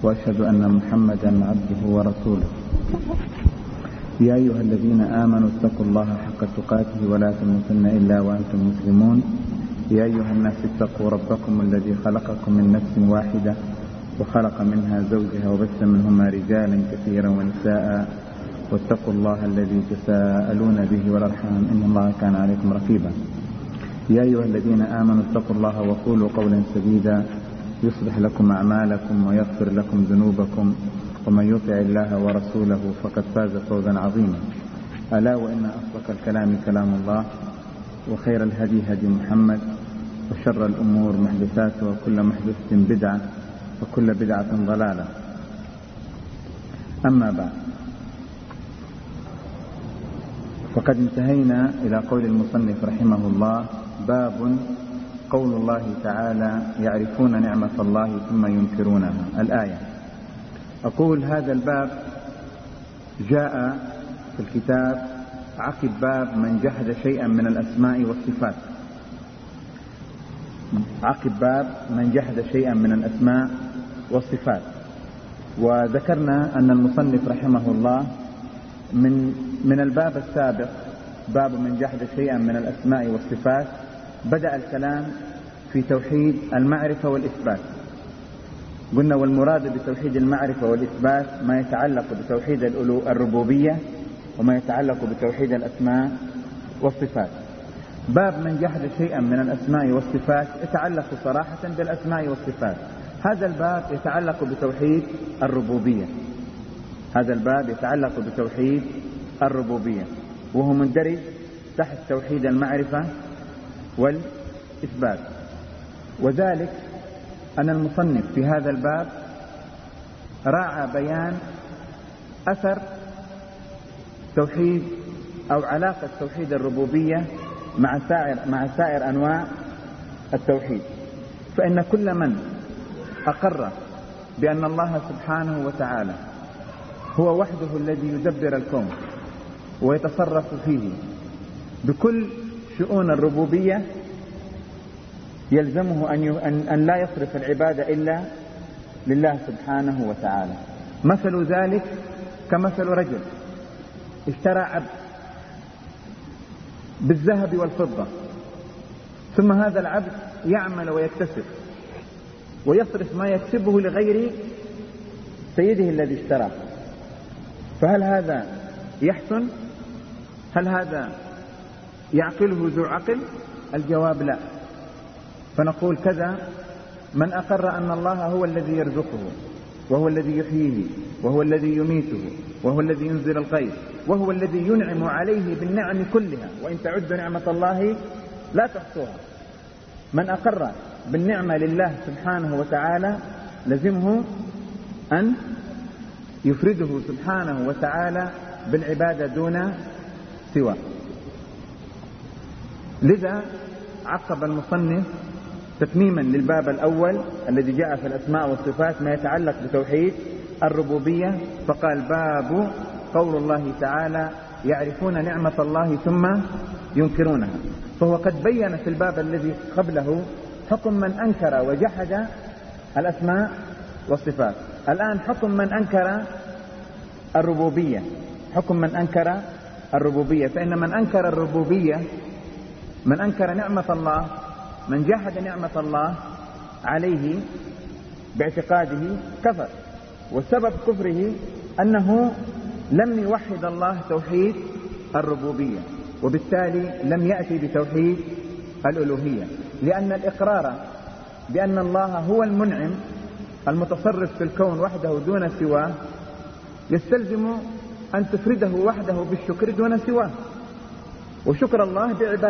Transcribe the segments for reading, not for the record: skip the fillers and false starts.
وأشهد أن محمدا عبده ورسوله. يا أيها الذين آمنوا اتقوا الله حق تقاته ولا تموتن إلا وأنتم مسلمون. يا أيها الناس اتقوا ربكم الذي خلقكم من نفس واحدة وخلق منها زوجها وبث منهما رجالا كثيرا ونساء واتقوا الله الذي تساءلون به والأرحام إن الله كان عليكم رقيبا. يا أيها الذين آمنوا اتقوا الله وقولوا قولا سديدا يصلح لكم أعمالكم ويغفر لكم ذنوبكم ومن يطع الله ورسوله فقد فاز فوزا عظيما. ألا وإن أصدق الكلام كلام الله وخير الهدي هدي محمد وشر الأمور محدثاتها وكل محدثة بدعة وكل بدعة ضلالة. أما بعد، فقد انتهينا إلى قول المصنف رحمه الله: باب قول الله تعالى: يعرفون نعمة الله ثم ينكرونها. الآية. أقول هذا الباب جاء في الكتاب عقب باب من جحد شيئا من الأسماء والصفات. عقب باب من جحد شيئا من الأسماء والصفات. وذكرنا أن المصنف رحمه الله من الباب السابق باب من جحد شيئا من الأسماء والصفات بدأ الكلام في توحيد المعرفة والإثبات. قلنا والمراد بتوحيد المعرفة والإثبات ما يتعلق بتوحيد الربوبية وما يتعلق بتوحيد الأسماء والصفات. باب من جحد شيئا من الأسماء والصفات يتعلق صراحة بالأسماء والصفات. هذا الباب يتعلق بتوحيد الربوبية. هذا الباب يتعلق بتوحيد الربوبية وهو مندرج تحت توحيد المعرفة والإثبات. وذلك أن المصنف في هذا الباب راعى بيان أثر توحيد أو علاقة توحيد الربوبية مع سائر أنواع التوحيد. فإن كل من أقر بأن الله سبحانه وتعالى هو وحده الذي يدبر الكون ويتصرف فيه بكل شؤون الربوبية يلزمه أن لا يصرف العبادة إلا لله سبحانه وتعالى. مثل ذلك كمثل رجل اشترى عبد بالذهب والفضة، ثم هذا العبد يعمل ويكتسب ويصرف ما يكسبه لغير سيده الذي اشتراه. فهل هذا يحسن؟ هل هذا يعقله ذو عقل؟ الجواب لا. فنقول كذا من أقر أن الله هو الذي يرزقه وهو الذي يحييه وهو الذي يميته وهو الذي ينزل الغيث وهو الذي ينعم عليه بالنعم كلها وإن تعدوا نعمة الله لا تحصوها. من أقر بالنعمة لله سبحانه وتعالى لزمه أن يفرده سبحانه وتعالى بالعبادة دون سواه. لذا عقب المصنف تتميما للباب الأول الذي جاء في الأسماء والصفات ما يتعلق بتوحيد الربوبية، فقال: باب قول الله تعالى: يعرفون نعمة الله ثم ينكرونها. فهو قد بين في الباب الذي قبله حكم من أنكر وجحد الأسماء والصفات. الآن حكم من أنكر الربوبية. حكم من أنكر الربوبية. فإن من أنكر الربوبية، من أنكر نعمة الله، من جحد نعمة الله عليه باعتقاده كفر. وسبب كفره أنه لم يوحد الله توحيد الربوبية، وبالتالي لم يأتي بتوحيد الألوهية. لأن الإقرار بأن الله هو المنعم المتصرف في الكون وحده دون سواه يستلزم أن تفرده وحده بالشكر دون سواه، وشكر الله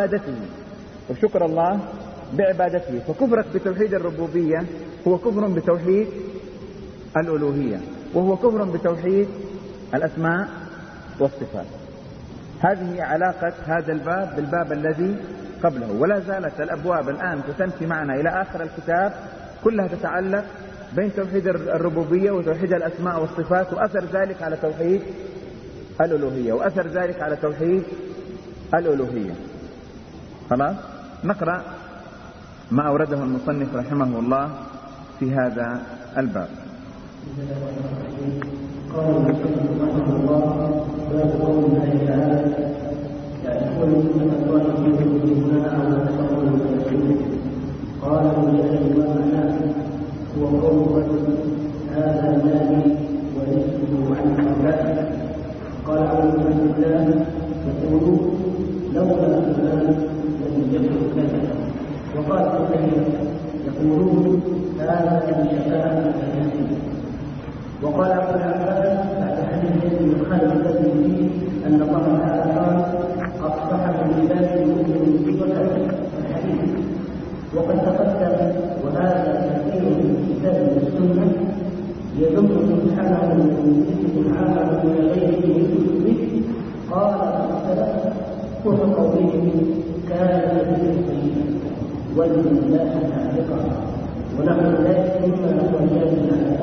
بعبادته. فكفرك بتوحيد الربوبية هو كفر بتوحيد الألوهية، وهو كفر بتوحيد الأسماء والصفات. هذه علاقة هذا الباب بالباب الذي قبله. ولا زالت الأبواب الآن تمشي معنا إلى آخر الكتاب كلها تتعلق بين توحيد الربوبية وتوحيد الأسماء والصفات، وأثر ذلك على توحيد الألوهية وأثر ذلك على توحيد الألوهية. خلاص نقرأ ما أورده المصنف رحمه الله في هذا الباب. قال المصنف رحمه الله: باب قول الله تعالى: يعرفون نعمة الله يؤمنونها على أكثرهم فيكفرون. قال المجاهد: ما معناه؟ هو قول الرجل: هذا مالي ورثته عن أولادي. قال عمرو بن عبد الله: يقول لولا فلان لم يكن كذا. وقال ابن يقولون هذا من شفاعة اليتيم. وقال ابن عباس بعد حديث ابن خالد الذي فيه ان الله تعالى قال: اصبح من عبادي المؤمن صيغه الحديث. وقد تقدم وهذا كثير من الكتاب والسنه يذم سبحانه ويثبت عامه الى غيره به. قال السلف: كل قولهم كان لديه ولله خالقا، ونحن ذلك مما هو جاهل على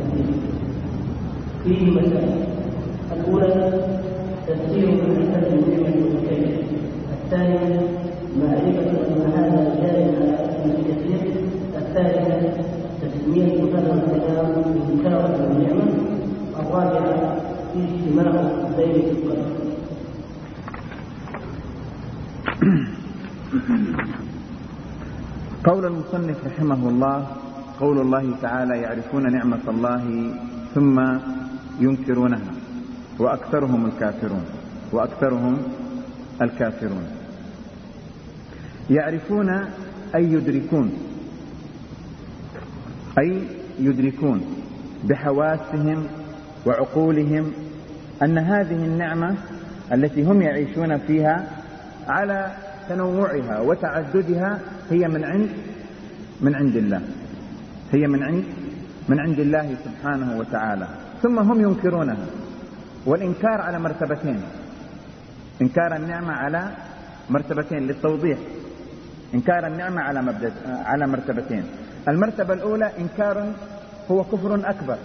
فيه مسائل. الأولى تفسير الحسن النعمة والكيف. الثانية معرفة أن هذا جاهل على أسم الكثير. الثالثة تسمية هذا الكلام إنكار النعمة. الرابعة اجتماع بين القلب. قول المصنف رحمه الله: قول الله تعالى: يعرفون نعمة الله ثم ينكرونها وأكثرهم الكافرون. يعرفون أي يدركون بحواسهم وعقولهم أن هذه النعمة التي هم يعيشون فيها على تنوعها وتعددها هي من عند الله، هي من عند الله سبحانه وتعالى. ثم هم ينكرونها. والإنكار على مرتبتين: إنكار النعمة على مرتبتين للتوضيح. إنكار النعمة على مرتبتين. المرتبة الأولى إنكار هو كفر أكبر.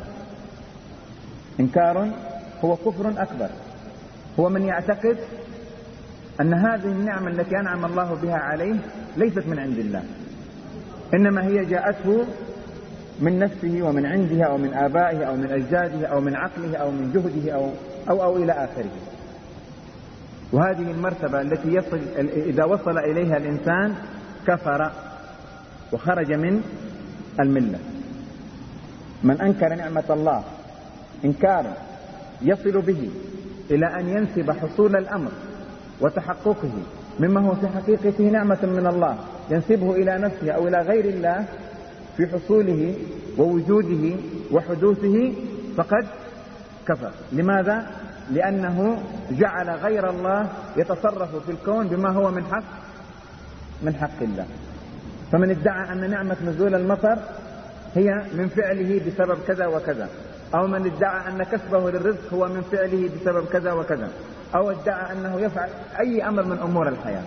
إنكار هو كفر أكبر، هو من يعتقد أن هذه النعمة التي أنعم الله بها عليه ليست من عند الله، إنما هي جاءته من نفسه ومن عندها أو من آبائه أو من أجداده أو من عقله أو من جهده أو إلى آخره. وهذه المرتبة التي إذا وصل إليها الإنسان كفر وخرج من الملة. من أنكر نعمة الله إنكارا يصل به إلى أن ينسب حصول الأمر وتحققه مما هو في حقيقته نعمة من الله، ينسبه إلى نفسه أو إلى غير الله في حصوله ووجوده وحدوثه، فقد كفر. لماذا؟ لأنه جعل غير الله يتصرف في الكون بما هو من حق الله. فمن ادعى أن نعمة نزول المطر هي من فعله بسبب كذا وكذا، أو من ادعى أن كسبه للرزق هو من فعله بسبب كذا وكذا، أو ادعى أنه يفعل أي أمر من أمور الحياة.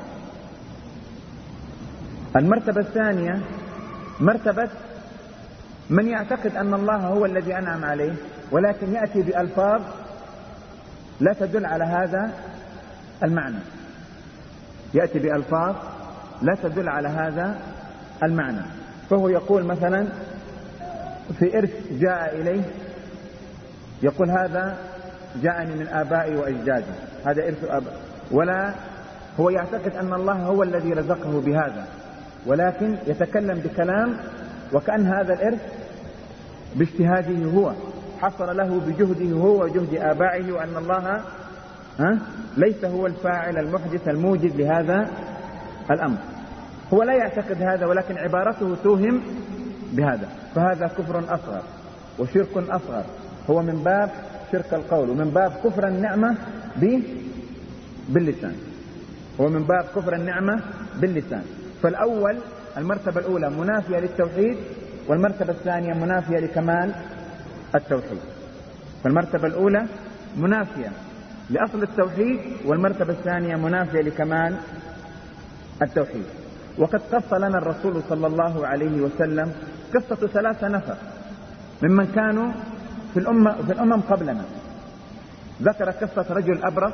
المرتبة الثانية مرتبة من يعتقد أن الله هو الذي أنعم عليه، ولكن يأتي بألفاظ لا تدل على هذا المعنى، يأتي بألفاظ لا تدل على هذا المعنى. فهو يقول مثلا في إرث جاء إليه، يقول هذا جاءني من آبائي وأجدادي، هذا إرث آبائي، ولا هو يعتقد أن الله هو الذي رزقه بهذا، ولكن يتكلم بكلام وكأن هذا الإرث باجتهاده هو، حصل له بجهده هو وجهد آبائه، وأن الله ليس هو الفاعل المحدث الموجد لهذا الأمر. هو لا يعتقد هذا، ولكن عبارته توهم بهذا. فهذا كفر أصغر وشرك أصغر، هو من باب شرك القول ومن باب كفر النعمة باللسان، هو من باب كفر النعمة باللسان. فالأول المرتبة الأولى منافية للتوحيد، والمرتبة الثانية منافية لكمال التوحيد. فالمرتبة الأولى منافية لأصل التوحيد، والمرتبة الثانية منافية لكمال التوحيد. وقد قص لنا الرسول صلى الله عليه وسلم قصة 3 نفر ممن كانوا في الأمم قبلنا. ذكر قصة رجل أبرص،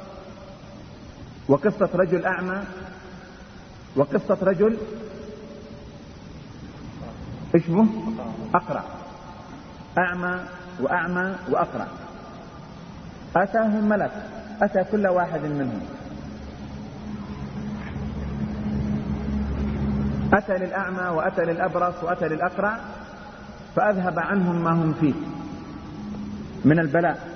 وقصة رجل أعمى، وقصة رجل اسمه أقرع. أعمى وأعمى وأقرع، أتاهم ملك، أتى كل واحد منهم، أتى للأعمى وأتى للأبرص وأتى للأقرع فأذهب عنهم ما هم فيه من البلاء،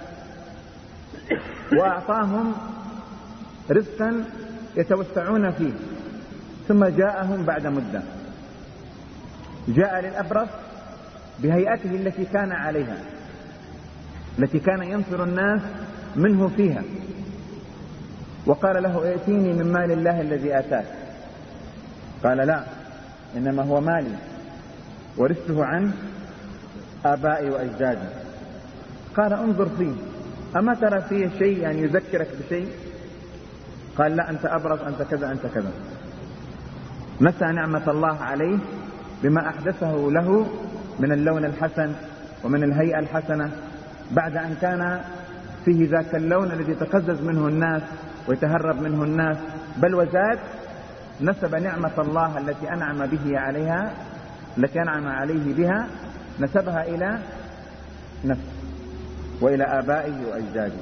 وأعطاهم رزقا يتوسعون فيه. ثم جاءهم بعد مدة، جاء للأبرص بهيئته التي كان عليها، التي كان ينفر الناس منه فيها، وقال له ائتيني من مال الله الذي آتاك. قال لا، إنما هو مالي ورثته عن آبائي وأجدادي. قال انظر فيه، أما ترى فيه شيء يعني يذكرك بشيء؟ قال لا، أنت أبرص، أنت كذا، أنت كذا. نسى نعمة الله عليه بما أحدثه له من اللون الحسن ومن الهيئة الحسنة، بعد أن كان فيه ذاك اللون الذي يتقزز منه الناس ويتهرب منه الناس، بل وزاد نسب نعمة الله التي أنعم به عليها، التي أنعم عليه بها، نسبها إلى نفسه وإلى آبائه وأجداده.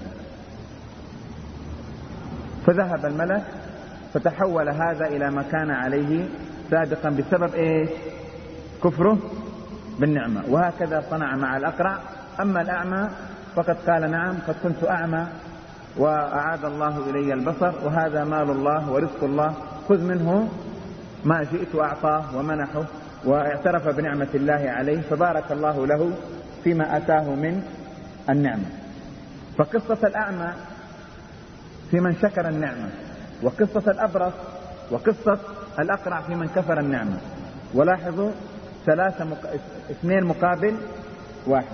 فذهب الملك فتحول هذا إلى ما كان عليه سابقا بسبب إيش؟ كفره بالنعمة. وهكذا صنع مع الأقرع. أما الأعمى فقد قال نعم قد كنت أعمى وأعاد الله إلي البصر، وهذا مال الله ورزق الله، خذ منه ما جئت أعطاه ومنحه، واعترف بنعمة الله عليه فبارك الله له فيما أتاه من النعمة. فقصة الأعمى في من شكر النعمة، وقصة الأبرص وقصة الأقرع في من كفر النعمة. ولاحظوا اثنين مقابل واحد.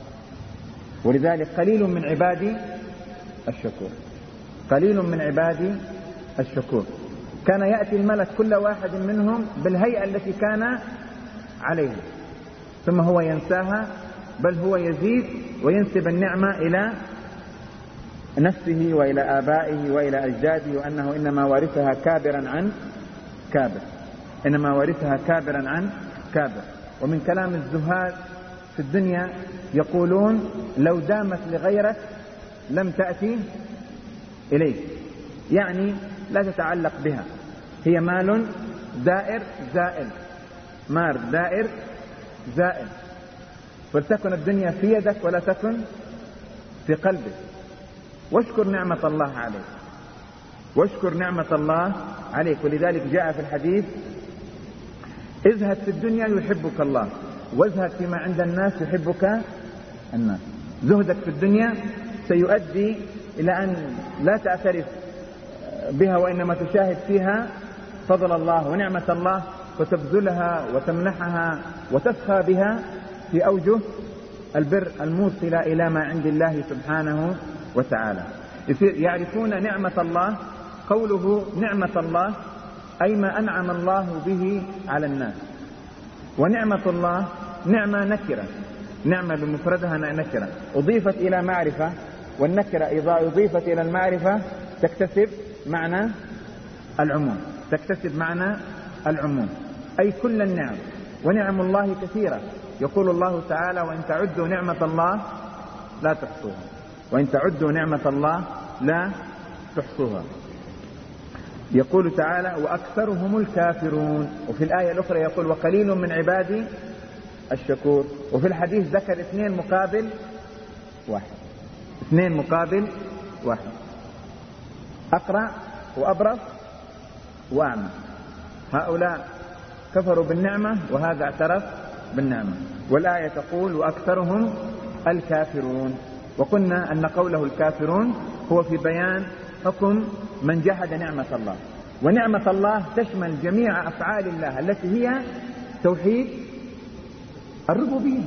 ولذلك قليل من عبادي الشكور، قليل من عبادي الشكور. كان يأتي الملك كل واحد منهم بالهيئة التي كان عليها، ثم هو ينساها، بل هو يزيد وينسب النعمة إلى نفسه وإلى آبائه وإلى أجداده، وأنه إنما ورثها كابرا عن كابر، إنما ورثها كابرا عن كابر. ومن كلام الزهاد في الدنيا يقولون لو دامت لغيرك لم تأتي إليك، يعني لا تتعلق بها، هي مال دائر زائل، مال دائر زائل، فلتكن الدنيا في يدك ولا تكن في قلبك. واشكر نعمة الله عليك، واشكر نعمة الله عليك. ولذلك جاء في الحديث اذهب في الدنيا يحبك الله، واذهب فيما عند الناس يحبك الناس. زهدك في الدنيا سيؤدي إلى أن لا تعترف بها، وإنما تشاهد فيها فضل الله ونعمة الله، وتبذلها وتمنحها وتسخى بها في أوجه البر الموصلة إلى ما عند الله سبحانه وتعالى. يعرفون نعمة الله. قوله نعمة الله أي ما أنعم الله به على الناس. ونعمة الله نعمة نكرة، نعمة بمفردها نكرة أضيفت إلى معرفة، والنكرة إذا أضيفت إلى المعرفة تكتسب معنى العموم، تكتسب معنى العموم، أي كل النعم. ونعم الله كثيرة. يقول الله تعالى وإن تعدوا نعمة الله لا تحصوها، وإن تعدوا نعمة الله لا تحصوها. يقول تعالى وأكثرهم الكافرون. وفي الآية الأخرى يقول وقليل من عبادي الشكور. وفي الحديث ذكر اثنين مقابل واحد، اثنين مقابل واحد، أقرع وأبرص وأعمى. هؤلاء كفروا بالنعمة وهذا اعترف بالنعمة. والآية تقول وأكثرهم الكافرون. وقلنا أن قوله الكافرون هو في بيان حكم من جحد نعمة الله. ونعمة الله تشمل جميع أفعال الله التي هي توحيد الربوبية.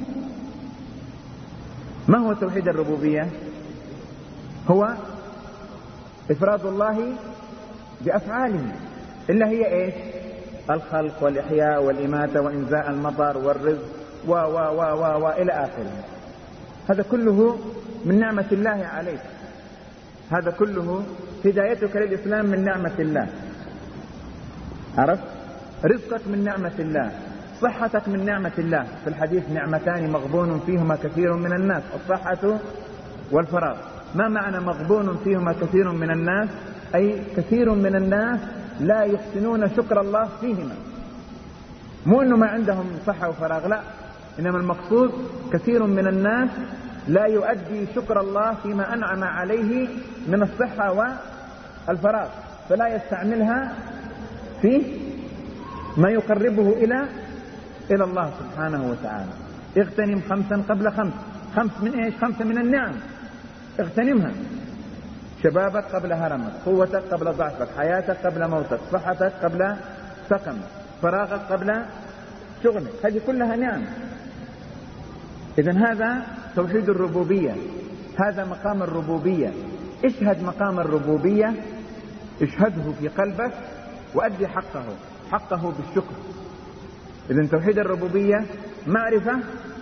ما هو توحيد الربوبية؟ هو إفراد الله بأفعاله، إلا هي إيش؟ الخلق والإحياء والإماتة وإنزاء المطر والرزق وإلى آخره. هذا كله من نعمة الله عليك، هذا كله هدايتك للإسلام من نعمة الله. عرفت؟ رزقك من نعمة الله، صحتك من نعمة الله. في الحديث نعمتان مغبون فيهما كثير من الناس، الصحة والفراغ. ما معنى مغبون فيهما كثير من الناس؟ أي كثير من الناس لا يحسنون شكر الله فيهما، مو أنه ما عندهم صحة وفراغ، لا، إنما المقصود كثير من الناس لا يؤدي شكر الله فيما أنعم عليه من الصحة والفراغ، فلا يستعملها في ما يقربه إلى الله سبحانه وتعالى. اغتنم 5 قبل 5. 5 من إيش؟ 5 من النعم، اغتنمها. شبابك قبل هرمك، قوتك قبل ضعفك، حياتك قبل موتك، صحتك قبل سقمك، فراغك قبل شغلك، هذه كلها نعم. إذن هذا توحيد الربوبية، هذا مقام الربوبية. اشهد مقام الربوبية، اشهده في قلبك وأدي حقه بالشكر. إذن توحيد الربوبية معرفة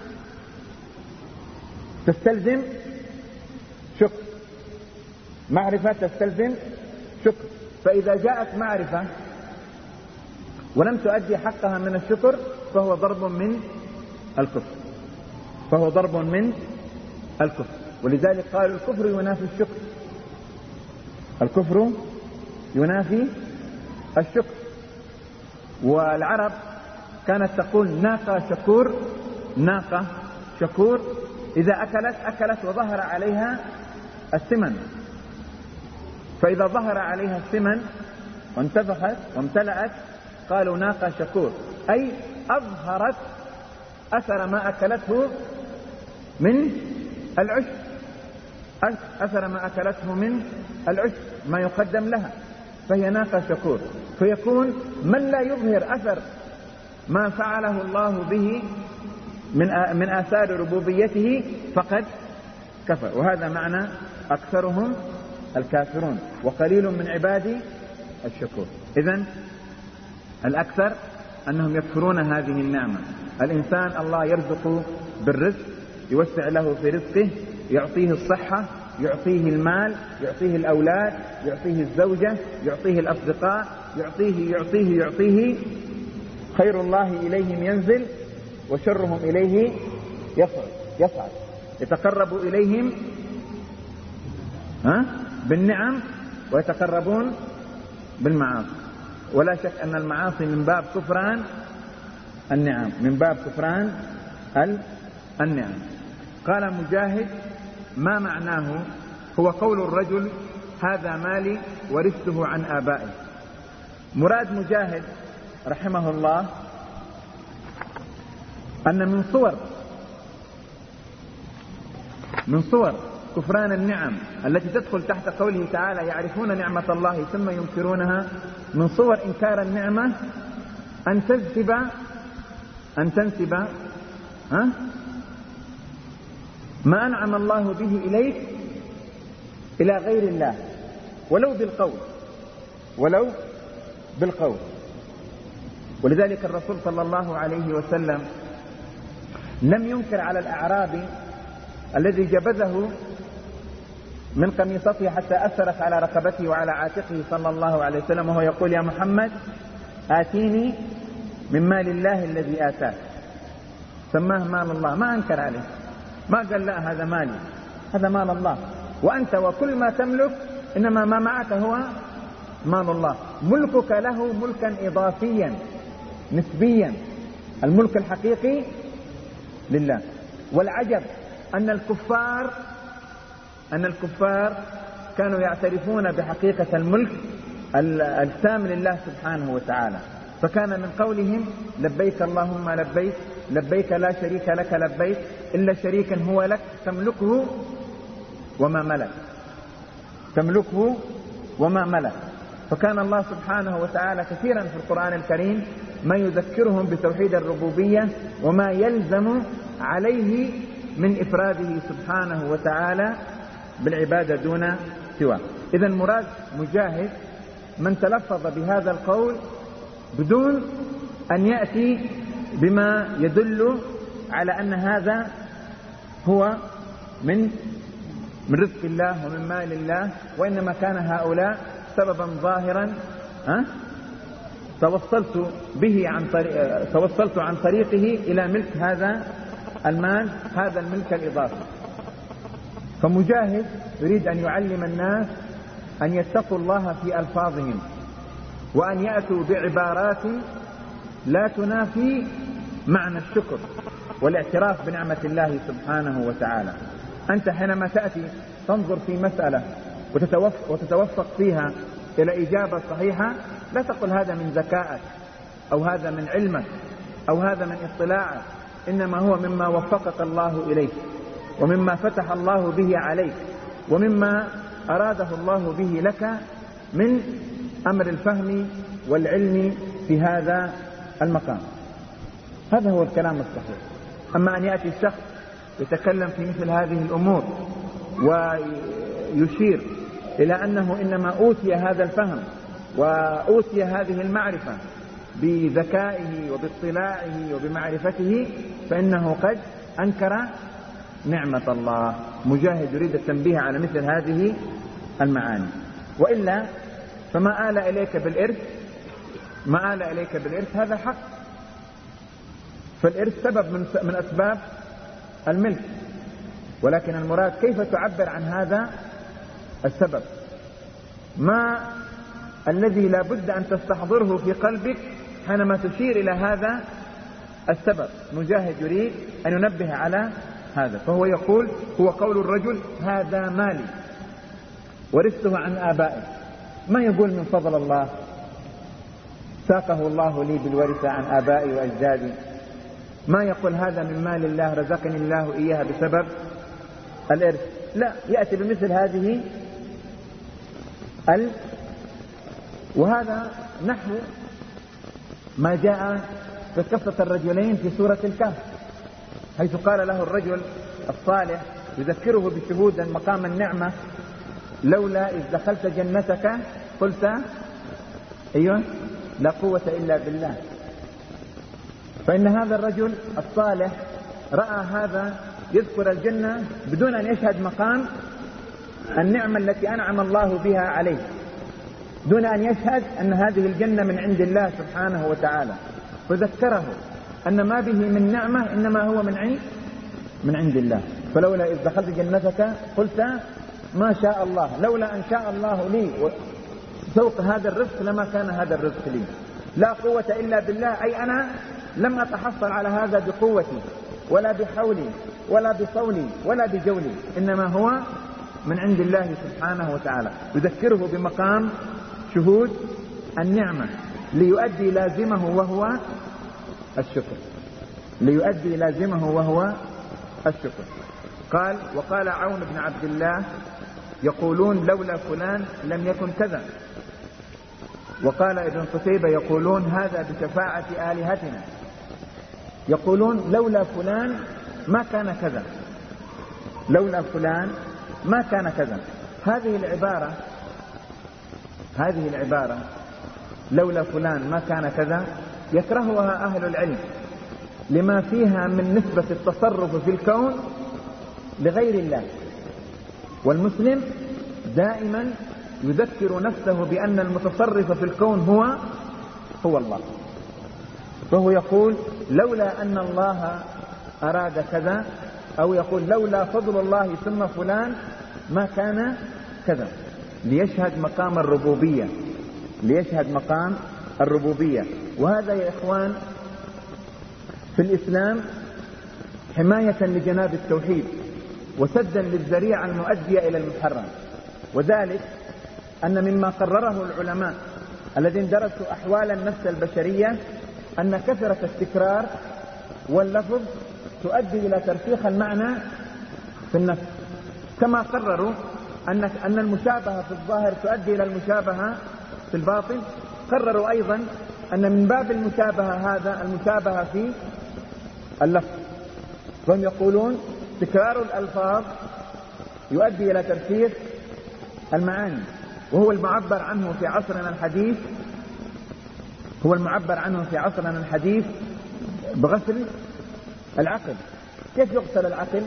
تستلزم شكر، معرفة تستلزم شكر. فإذا جاءت معرفة ولم تؤدي حقها من الشكر فهو ضرب من الكفر، فهو ضرب من الكفر. ولذلك قالوا الكفر ينافي الشكر، الكفر ينافي الشكر. والعرب كانت تقول ناقة شكور، ناقة شكور إذا أكلت وظهر عليها السمن، فإذا ظهر عليها السمن وانتفخت وامتلأت قالوا ناقة شكور، أي أظهرت أثر ما أكلته من العشب، أثر ما أكلته من العشب ما يقدم لها، فهي ناقة شكور. فيكون من لا يظهر أثر ما فعله الله به من آثار ربوبيته فقد كفر، وهذا معنى أكثرهم الكافرون وقليل من عبادي الشكور. إذن الأكثر أنهم يكفرون هذه النعمة. الإنسان الله يرزق بالرزق، يوسع له في رزقه، يعطيه الصحة، يعطيه المال، يعطيه الأولاد، يعطيه الزوجة، يعطيه الأصدقاء، يعطيه. خير الله إليهم ينزل وشرهم إليه يصعد. يتقرب إليهم بالنعم ويتقربون بالمعاصي. ولا شك أن المعاصي من باب كفران النعم، من باب كفران النعم. قال مجاهد: ما معناه؟ هو قول الرجل هذا مالي ورثته عن آبائي. مراد مجاهد رحمه الله أن من صور كفران النعم التي تدخل تحت قوله تعالى يعرفون نعمة الله ثم ينكرونها، من صور إنكار النعمة أن تنسب ما أنعم الله به إليك إلى غير الله ولو بالقول. ولذلك الرسول صلى الله عليه وسلم لم ينكر على الأعرابي الذي جبذه من قميصته حتى أثرت على رقبته وعلى عاتقه صلى الله عليه وسلم وهو يقول: يا محمد آتيني من مال الله الذي آتاك. سماه مال الله، ما أنكر عليه، ما قال لا هذا مالي، هذا مال الله، وأنت وكل ما تملك إنما ما معك هو مال الله. ملكك له ملكا إضافيا نسبيا، الملك الحقيقي لله. والعجب أن الكفار كانوا يعترفون بحقيقة الملك التام لله سبحانه وتعالى، فكان من قولهم: لبيك اللهم لبيك، لبيك لا شريك لك لبيك إلا شريكا هو لك تملكه وما ملك. فكان الله سبحانه وتعالى كثيرا في القرآن الكريم ما يذكرهم بتوحيد الربوبية وما يلزم عليه من إفراده سبحانه وتعالى بالعبادة دون سواه. إذن مراد مجاهد من تلفظ بهذا القول بدون أن يأتي بما يدل على أن هذا هو من رزق الله ومن مال الله، وإنما كان هؤلاء سببا ظاهرا توصلت عن طريقه إلى ملك هذا المال، هذا الملك الإضافي. فمجاهد يريد أن يعلم الناس أن يتقوا الله في ألفاظهم، وأن يأتوا بعبارات لا تنافي معنى الشكر والاعتراف بنعمة الله سبحانه وتعالى. أنت حينما تأتي تنظر في مسألة وتتوفق فيها إلى إجابة صحيحة، لا تقل هذا من ذكائك أو هذا من علمك أو هذا من اطلاعك، إنما هو مما وفقك الله إليه، ومما فتح الله به عليك، ومما أراده الله به لك من أمر الفهم والعلم في هذا المقام. هذا هو الكلام الصحيح. أما أن يأتي الشخص يتكلم في مثل هذه الأمور ويشير إلى أنه إنما أوتي هذا الفهم وأوتي هذه المعرفة بذكائه وباطلاعه وبمعرفته، فإنه قد أنكر نعمة الله. مجاهد يريد التنبيه على مثل هذه المعاني، وإلا فما آل إليك بالإرث هذا حق. فالإرث سبب من أسباب الملك، ولكن المراد كيف تعبر عن هذا السبب، ما الذي لا بد أن تستحضره في قلبك حينما تشير إلى هذا السبب. مجاهد يريد أن ينبه على هذا، فهو يقول: هو قول الرجل هذا مالي ورثته عن آبائي. ما يقول من فضل الله ساقه الله لي بالورثة عن آبائي وأجدادي. ما يقول هذا من مال الله رزقني الله إياها بسبب الإرث. لا، يأتي بمثل هذه وهذا نحو ما جاء في قصة الرجلين في سورة الكهف، حيث قال له الرجل الصالح يذكره بشهود مقام النعمة: لولا إذ دخلت جنتك قلت أيوة لا قوة إلا بالله. فإن هذا الرجل الصالح رأى هذا يذكر الجنة بدون أن يشهد مقام النعمة التي أنعم الله بها عليه، دون أن يشهد أن هذه الجنة من عند الله سبحانه وتعالى، فذكره أن ما به من نعمة إنما هو من عند الله. فلولا إذ دخلت جنتك قلت ما شاء الله، لولا أن شاء الله لي سوق هذا الرزق لما كان هذا الرزق لي. لا قوة إلا بالله، أي أنا لم أتحصل على هذا بقوتي ولا بحولي ولا بصولي ولا بجولي، إنما هو من عند الله سبحانه وتعالى. يذكره بمقام شهود النعمة ليؤدي لازمه وهو الشكر. قال: وقال عون بن عبد الله: يقولون لولا فلان لم يكن كذا. وقال ابن قتيبة: يقولون هذا بشفاعة آلهتنا. يقولون لولا فلان ما كان كذا، لولا فلان ما كان كذا. هذه العبارة لولا فلان ما كان كذا يكرهها أهل العلم لما فيها من نسبة التصرف في الكون لغير الله. والمسلم دائما يذكر نفسه بأن المتصرف في الكون هو الله. فهو يقول لولا أن الله أراد كذا، أو يقول لولا فضل الله ثم فلان ما كان كذا، ليشهد مقام الربوبية. وهذا يا إخوان في الإسلام حماية لجناب التوحيد وسدا للذريعة المؤدية إلى المحرم. وذلك أن مما قرره العلماء الذين درسوا أحوال النفس البشرية أن كثرة التكرار واللفظ تؤدي إلى ترسيخ المعنى في النفس، كما قرروا أن المشابهة في الظاهر تؤدي إلى المشابهة في الباطن. قرروا أيضا أن من باب المشابهة هذا المشابهة في اللفظ. وهم يقولون تكرار الألفاظ يؤدي إلى ترسيخ المعاني، وهو المعبر عنه في عصرنا الحديث بغسل العقل. كيف يغسل العقل؟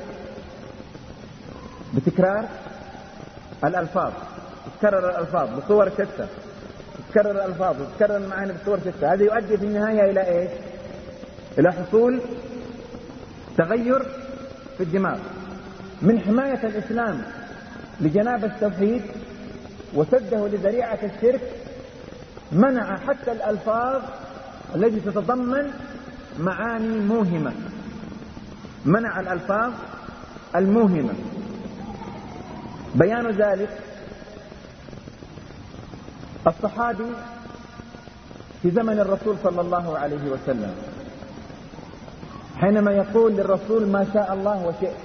بتكرار الألفاظ، تكرر الألفاظ بصور شتى، وتكرر الألفاظ وتكرر المعاني بالصور 6، هذا يؤدي في النهاية إلى إيش؟ إلى حصول تغير في الدماغ. من حماية الإسلام لجناب التوحيد وسده لذريعة الشرك منع حتى الألفاظ التي تتضمن معاني موهمة، منع الألفاظ الموهمة. بيان ذلك الصحابي في زمن الرسول صلى الله عليه وسلم حينما يقول للرسول ما شاء الله وشئت،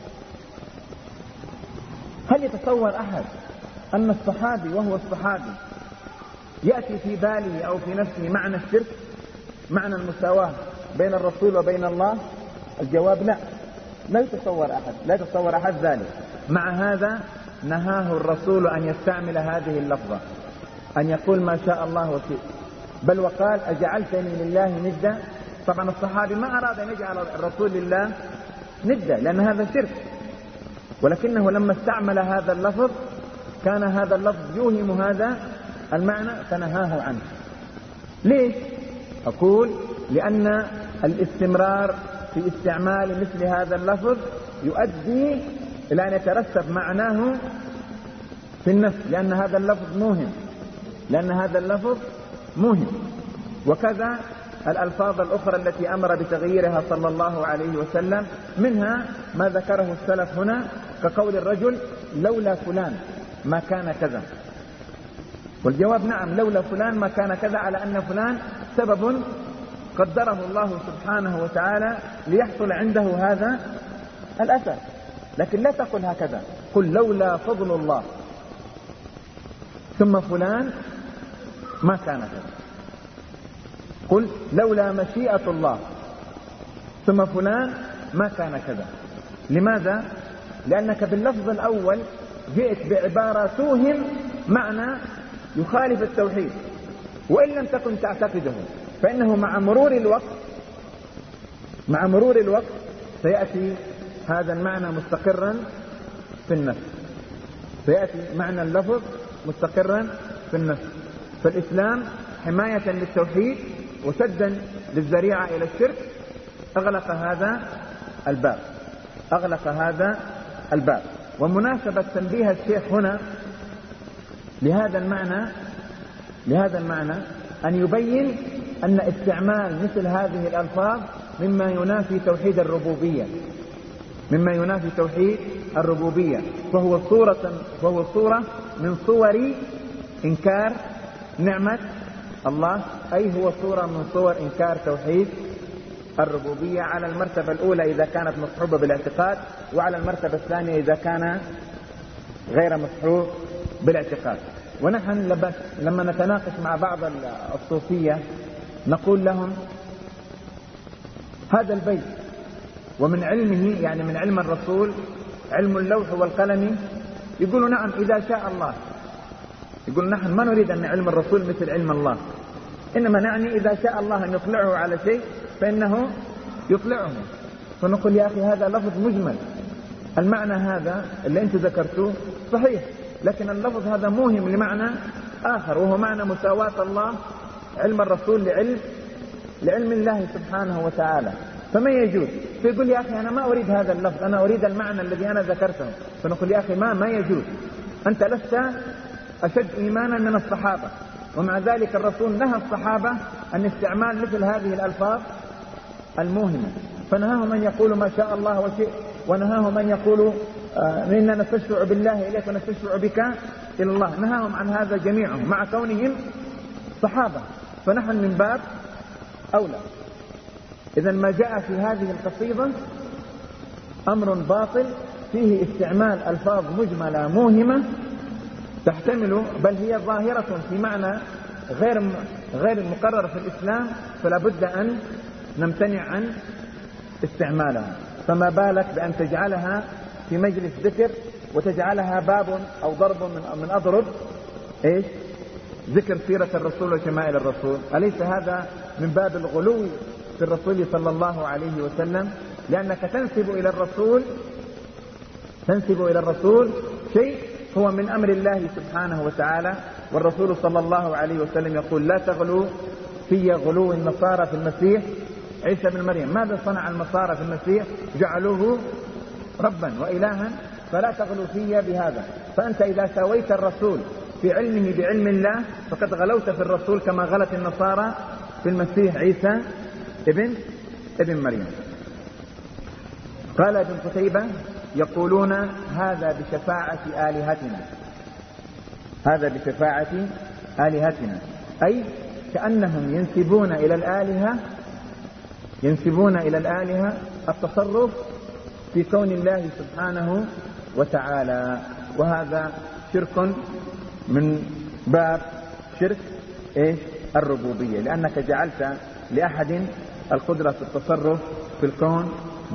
هل يتصور أحد أن الصحابي وهو الصحابي يأتي في باله أو في نفسه معنى الشرك، معنى المساواة بين الرسول وبين الله؟ الجواب لا، لا يتصور أحد ذلك. مع هذا نهاه الرسول أن يستعمل هذه اللفظة، أن يقول ما شاء الله وشئت، بل وقال أجعلتني لله ندا. طبعا الصحابي ما أراد أن يجعل الرسول لله ندا لأن هذا شرك، ولكنه لما استعمل هذا اللفظ كان هذا اللفظ يوهم هذا المعنى فنهاه عنه. ليش؟ أقول لأن الاستمرار في استعمال مثل هذا اللفظ يؤدي إلى أن يترسب معناه في النفس، لأن هذا اللفظ موهم. وكذا الألفاظ الأخرى التي أمر بتغييرها صلى الله عليه وسلم، منها ما ذكره السلف هنا كقول الرجل لولا فلان ما كان كذا، والجواب نعم، لولا فلان ما كان كذا، على أن فلان سبب قدره الله سبحانه وتعالى ليحصل عنده هذا الأثر. لكن لا تقل هكذا، قل لولا فضل الله ثم فلان ما كان كذا، قل لولا مشيئة الله ثم فلان ما كان كذا. لماذا؟ لأنك باللفظ الأول جئت بعبارة توهم معنى يخالف التوحيد، وإن لم تكن تعتقده، فإنه مع مرور الوقت سيأتي هذا المعنى مستقرا في النفس، سيأتي معنى اللفظ مستقرا في النفس. فالإسلام حماية للتوحيد وسدا للذريعة إلى الشرك أغلق هذا الباب. ومناسبة تنبيه الشيخ هنا لهذا المعنى أن يبين أن استعمال مثل هذه الألفاظ مما ينافي توحيد الربوبية، فهو صورة من صور إنكار نعمة الله، أي هو صورة من صور إنكار توحيد الربوبية على المرتبة الأولى إذا كانت مصحوبة بالاعتقاد، وعلى المرتبة الثانية إذا كان غير مصحوب بالاعتقاد. ونحن لما نتناقش مع بعض الصوفية نقول لهم هذا البيت ومن علمه، يعني من علم الرسول، علم اللوح والقلم، يقولوا نعم إذا شاء الله. يقول نحن ما نريد أن علم الرسول مثل علم الله، إنما نعني إذا شاء الله أن يطلعه على شيء فإنه يطلعه. فنقول يا أخي هذا لفظ مجمل، المعنى هذا اللي أنت ذكرته صحيح، لكن اللفظ هذا موهم لمعنى آخر، وهو معنى مساواة الله علم الرسول لعلم الله سبحانه وتعالى. فما يجوز فيقول يا أخي أنا ما أريد هذا اللفظ، أنا أريد المعنى الذي أنا ذكرته. فنقول يا أخي ما يجوز، أنت لست أشد إيمانا من الصحابة، ومع ذلك الرسول نهى الصحابة عن استعمال مثل هذه الألفاظ الموهمة، فنهاهم أن يقولوا ما شاء الله وشئت، ونهاهم أن يقولوا إننا نستشفع بالله إليك ونستشفع بك إلى الله، نهاهم عن هذا جميعهم مع كونهم صحابة. فنحن من باب أولى. إذا ما جاء في هذه القصيدة أمر باطل فيه استعمال ألفاظ مجملة موهمة تحتمل، بل هي ظاهرة في معنى غير مقرر في الإسلام، فلا بد أن نمتنع عن استعمالها. فما بالك بأن تجعلها في مجلس ذكر وتجعلها باب أو ضرب من أضرب إيش؟ ذكر سيرة الرسول وشمائل الرسول. أليس هذا من باب الغلو في الرسول صلى الله عليه وسلم؟ لأنك تنسب إلى الرسول شيء هو من أمر الله سبحانه وتعالى والرسول صلى الله عليه وسلم يقول لا تغلوا في غلو النصارى في المسيح عيسى بن مريم. ماذا صنع النصارى في المسيح؟ جعلوه ربا وإلها، فلا تغلوا في بهذا. فأنت إذا ساويت الرسول في علمه بعلم الله فقد غلوت في الرسول كما غلت النصارى في المسيح عيسى ابن مريم. قال ابن قتيبة يقولون هذا بشفاعة آلهتنا، هذا بشفاعة آلهتنا، أي كأنهم ينسبون إلى الآلهة التصرف في كون الله سبحانه وتعالى. وهذا شرك من باب شرك الربوبية، لأنك جعلت لأحد القدرة في التصرف في الكون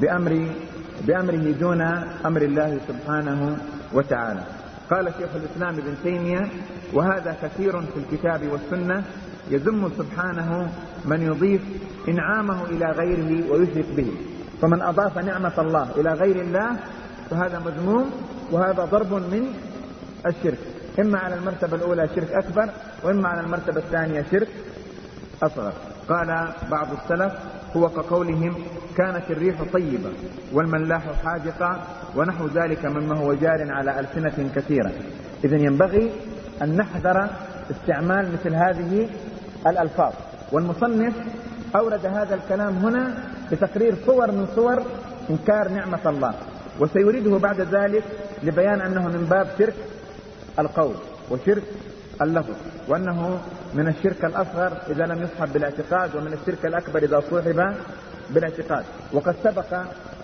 بأمره دون أمر الله سبحانه وتعالى. قال شيخ الإسلام ابن تيمية وهذا كثير في الكتاب والسنة، يذم سبحانه من يضيف إنعامه إلى غيره ويشرك به. فمن أضاف نعمة الله إلى غير الله فهذا مذموم، وهذا ضرب من الشرك، إما على المرتبة الأولى شرك أكبر، وإما على المرتبة الثانية شرك أصغر. قال بعض السلف هو كقولهم كانت الريح طيبة والملاح حاجقا ونحو ذلك مما هو جار على ألسنة كثيرة. إذن ينبغي أن نحذر استعمال مثل هذه الألفاظ. والمصنف أورد هذا الكلام هنا لتقرير صور من صور إنكار نعمة الله، وسيريده بعد ذلك لبيان أنه من باب شرك القول وشرك اللفظ، وأنه من الشرك الأصغر إذا لم يصحب بالاعتقاد، ومن الشرك الأكبر إذا صحب بالاعتقاد. وقد سبق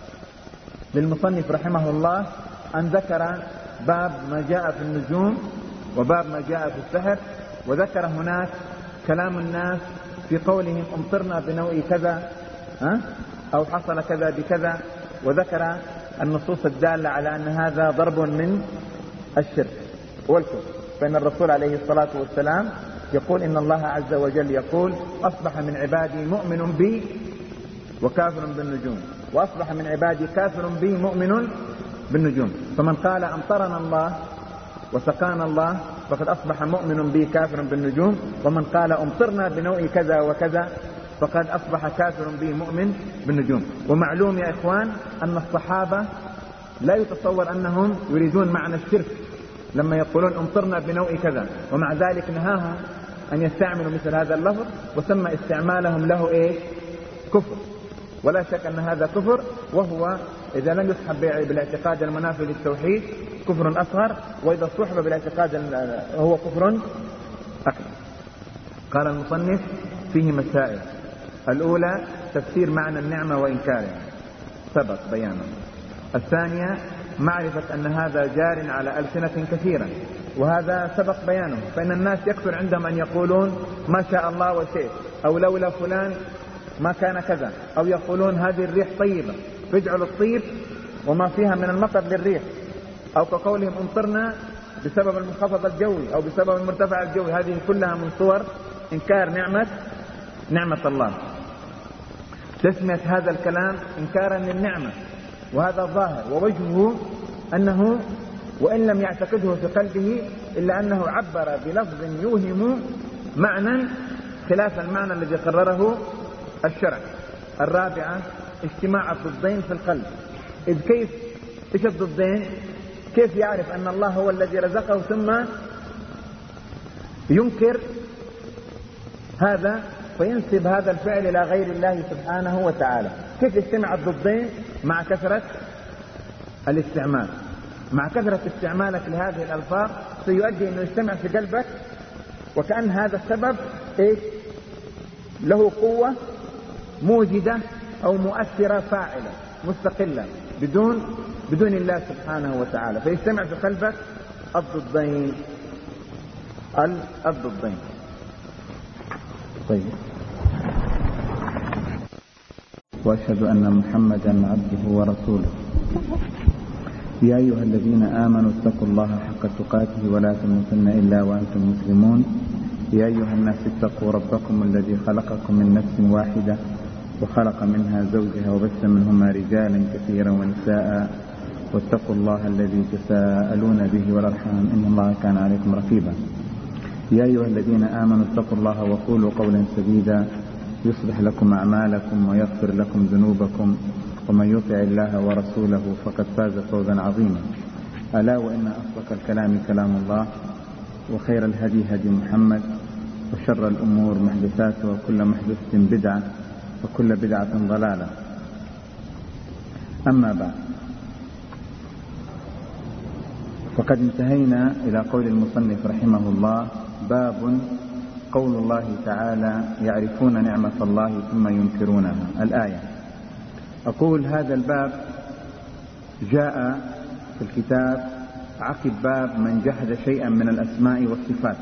للمصنف رحمه الله أن ذكر باب ما جاء في النجوم وباب ما جاء في السحر، وذكر هناك كلام الناس في قولهم امطرنا بنوء كذا أو حصل كذا بكذا، وذكر النصوص الدالة على أن هذا ضرب من الشرك والكفر. فإن الرسول عليه الصلاة والسلام يقول إن الله عز وجل يقول أصبح من عبادي مؤمن بي وكافر بالنجوم، وأصبح من عبادي كافر بي مؤمن بالنجوم. فمن قال أمطرنا الله وسقانا الله فقد أصبح مؤمن بي كافر بالنجوم، ومن قال أمطرنا بنوء كذا وكذا فقد أصبح كافر بي مؤمن بالنجوم. ومعلوم يا إخوان أن الصحابة لا يتصور أنهم يريدون معنى الشرك لما يقولون أمطرنا بنوء كذا، ومع ذلك نهاهم أن يستعملوا مثل هذا اللفظ، وسمى استعمالهم له كفر. ولا شك أن هذا كفر، وهو إذا لم يصحب بالاعتقاد المنافي للتوحيد كفر أصغر، وإذا صحب بالاعتقاد هو كفر أكبر. قال المصنف فيه مسائل. الأولى تفسير معنى النعمة وإنكارها سبق بيانه. الثانية معرفة أن هذا جار على ألسنة كثيرة، وهذا سبق بيانه. فإن الناس يكثر عندهم أن يقولون ما شاء الله وشيء، أو لولا فلان ما كان كذا، أو يقولون هذه الريح طيبة فاجعلوا الطيب وما فيها من المطر للريح، أو كقولهم امطرنا بسبب المنخفض الجوي أو بسبب المرتفع الجوي. هذه كلها من صور إنكار نعمة الله. تسمية هذا الكلام إنكارا للنعمة، وهذا ظاهر، ووجهه أنه وإن لم يعتقده في قلبه إلا أنه عبر بلفظ يوهم معنى خلاف المعنى الذي قرره الشرع. الرابعة اجتماع الضدين في القلب. إذ إيش الضدين؟ كيف يعرف أن الله هو الذي رزقه ثم ينكر هذا وينسب هذا الفعل إلى غير الله سبحانه وتعالى؟ كيف يجتمع الضدين مع كثرة الاستعمال؟ مع كثرة استعمالك لهذه الألفاظ سيؤدي أنه يجتمع في قلبك، وكأن هذا السبب له قوة موجدة أو مؤثرة فاعلة مستقلة بدون الله سبحانه وتعالى، فيجتمع في قلبك الضدين. طيب. وأشهد أن محمدا عبده ورسوله. يا أيها الذين آمنوا اتقوا الله حق تقاته ولا تموتن إلا وأنتم مسلمون. يا أيها الناس اتقوا ربكم الذي خلقكم من نفس واحدة وخلق منها زوجها وبث منهما رجالا كثيرا ونساء، واتقوا الله الذي تساءلون به والأرحام إن الله كان عليكم رقيبا. يا أيها الذين آمنوا اتقوا الله وقولوا قولا سديدا يصلح لكم أعمالكم ويغفر لكم ذنوبكم ومن يطع الله ورسوله فقد فاز فوزا عظيما. ألا وإن أصدق الكلام كلام الله وخير الهدي هدي محمد وشر الأمور محدثاتها وكل محدثة بدعة وكل بدعة ضلالة. أما بعد، فقد انتهينا إلى قول المصنف رحمه الله: باب قول الله تعالى: يعرفون نعمة الله ثم ينكرونها. الآية. أقول هذا الباب جاء في الكتاب عقب باب من جحد شيئا من الأسماء والصفات،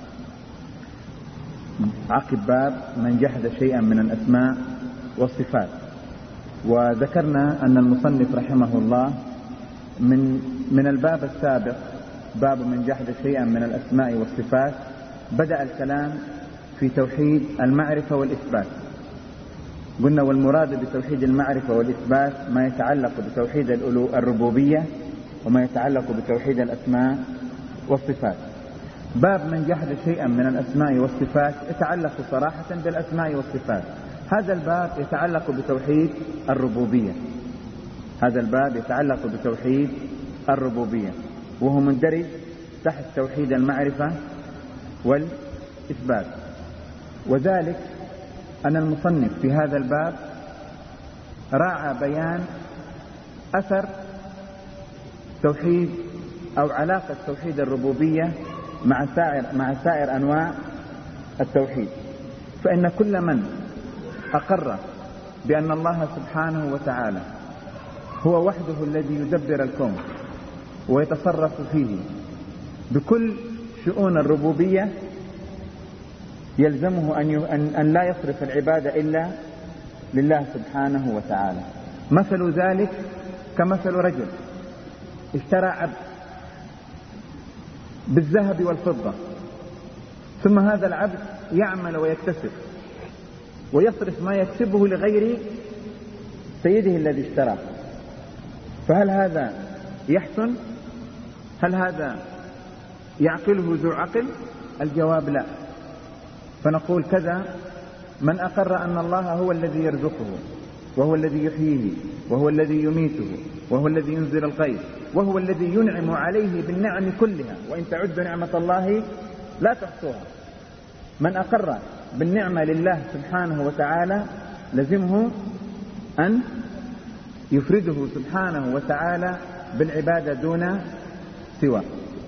عقب باب من جحد شيئا من الأسماء والصفات. وذكرنا أن المصنف رحمه الله من الباب السابق باب من جحد شيئا من الأسماء والصفات بدأ الكلام في توحيد المعرفة والإثبات. قلنا والمراد بتوحيد المعرفة والإثبات ما يتعلق بتوحيد الربوبية وما يتعلق بتوحيد الأسماء والصفات. باب من جحد شيئا من الأسماء والصفات يتعلق صراحة بالأسماء والصفات. هذا الباب يتعلق بتوحيد الربوبية، هذا الباب يتعلق بتوحيد الربوبية، وهو مندرج تحت توحيد المعرفة والإثبات. وذلك أن المصنف في هذا الباب راعى بيان أثر توحيد أو علاقة توحيد الربوبية مع سائر أنواع التوحيد. فإن كل من أقر بأن الله سبحانه وتعالى هو وحده الذي يدبر الكون ويتصرف فيه بكل شؤون الربوبية يلزمه أن لا يصرف العبادة إلا لله سبحانه وتعالى. مثل ذلك كمثل رجل اشترى عبد بالذهب والفضة، ثم هذا العبد يعمل ويكتسب ويصرف ما يكسبه لغير سيده الذي اشتراه. فهل هذا يحسن؟ هل هذا يعقله ذو عقل؟ الجواب لا. فنقول كذا من أقر أن الله هو الذي يرزقه وهو الذي يحييه وهو الذي يميته وهو الذي ينزل الغيث وهو الذي ينعم عليه بالنعم كلها، وإن تعدوا نعمة الله لا تحصوها. من أقر بالنعمة لله سبحانه وتعالى لزمه أن يفرده سبحانه وتعالى بالعبادة دون سواه.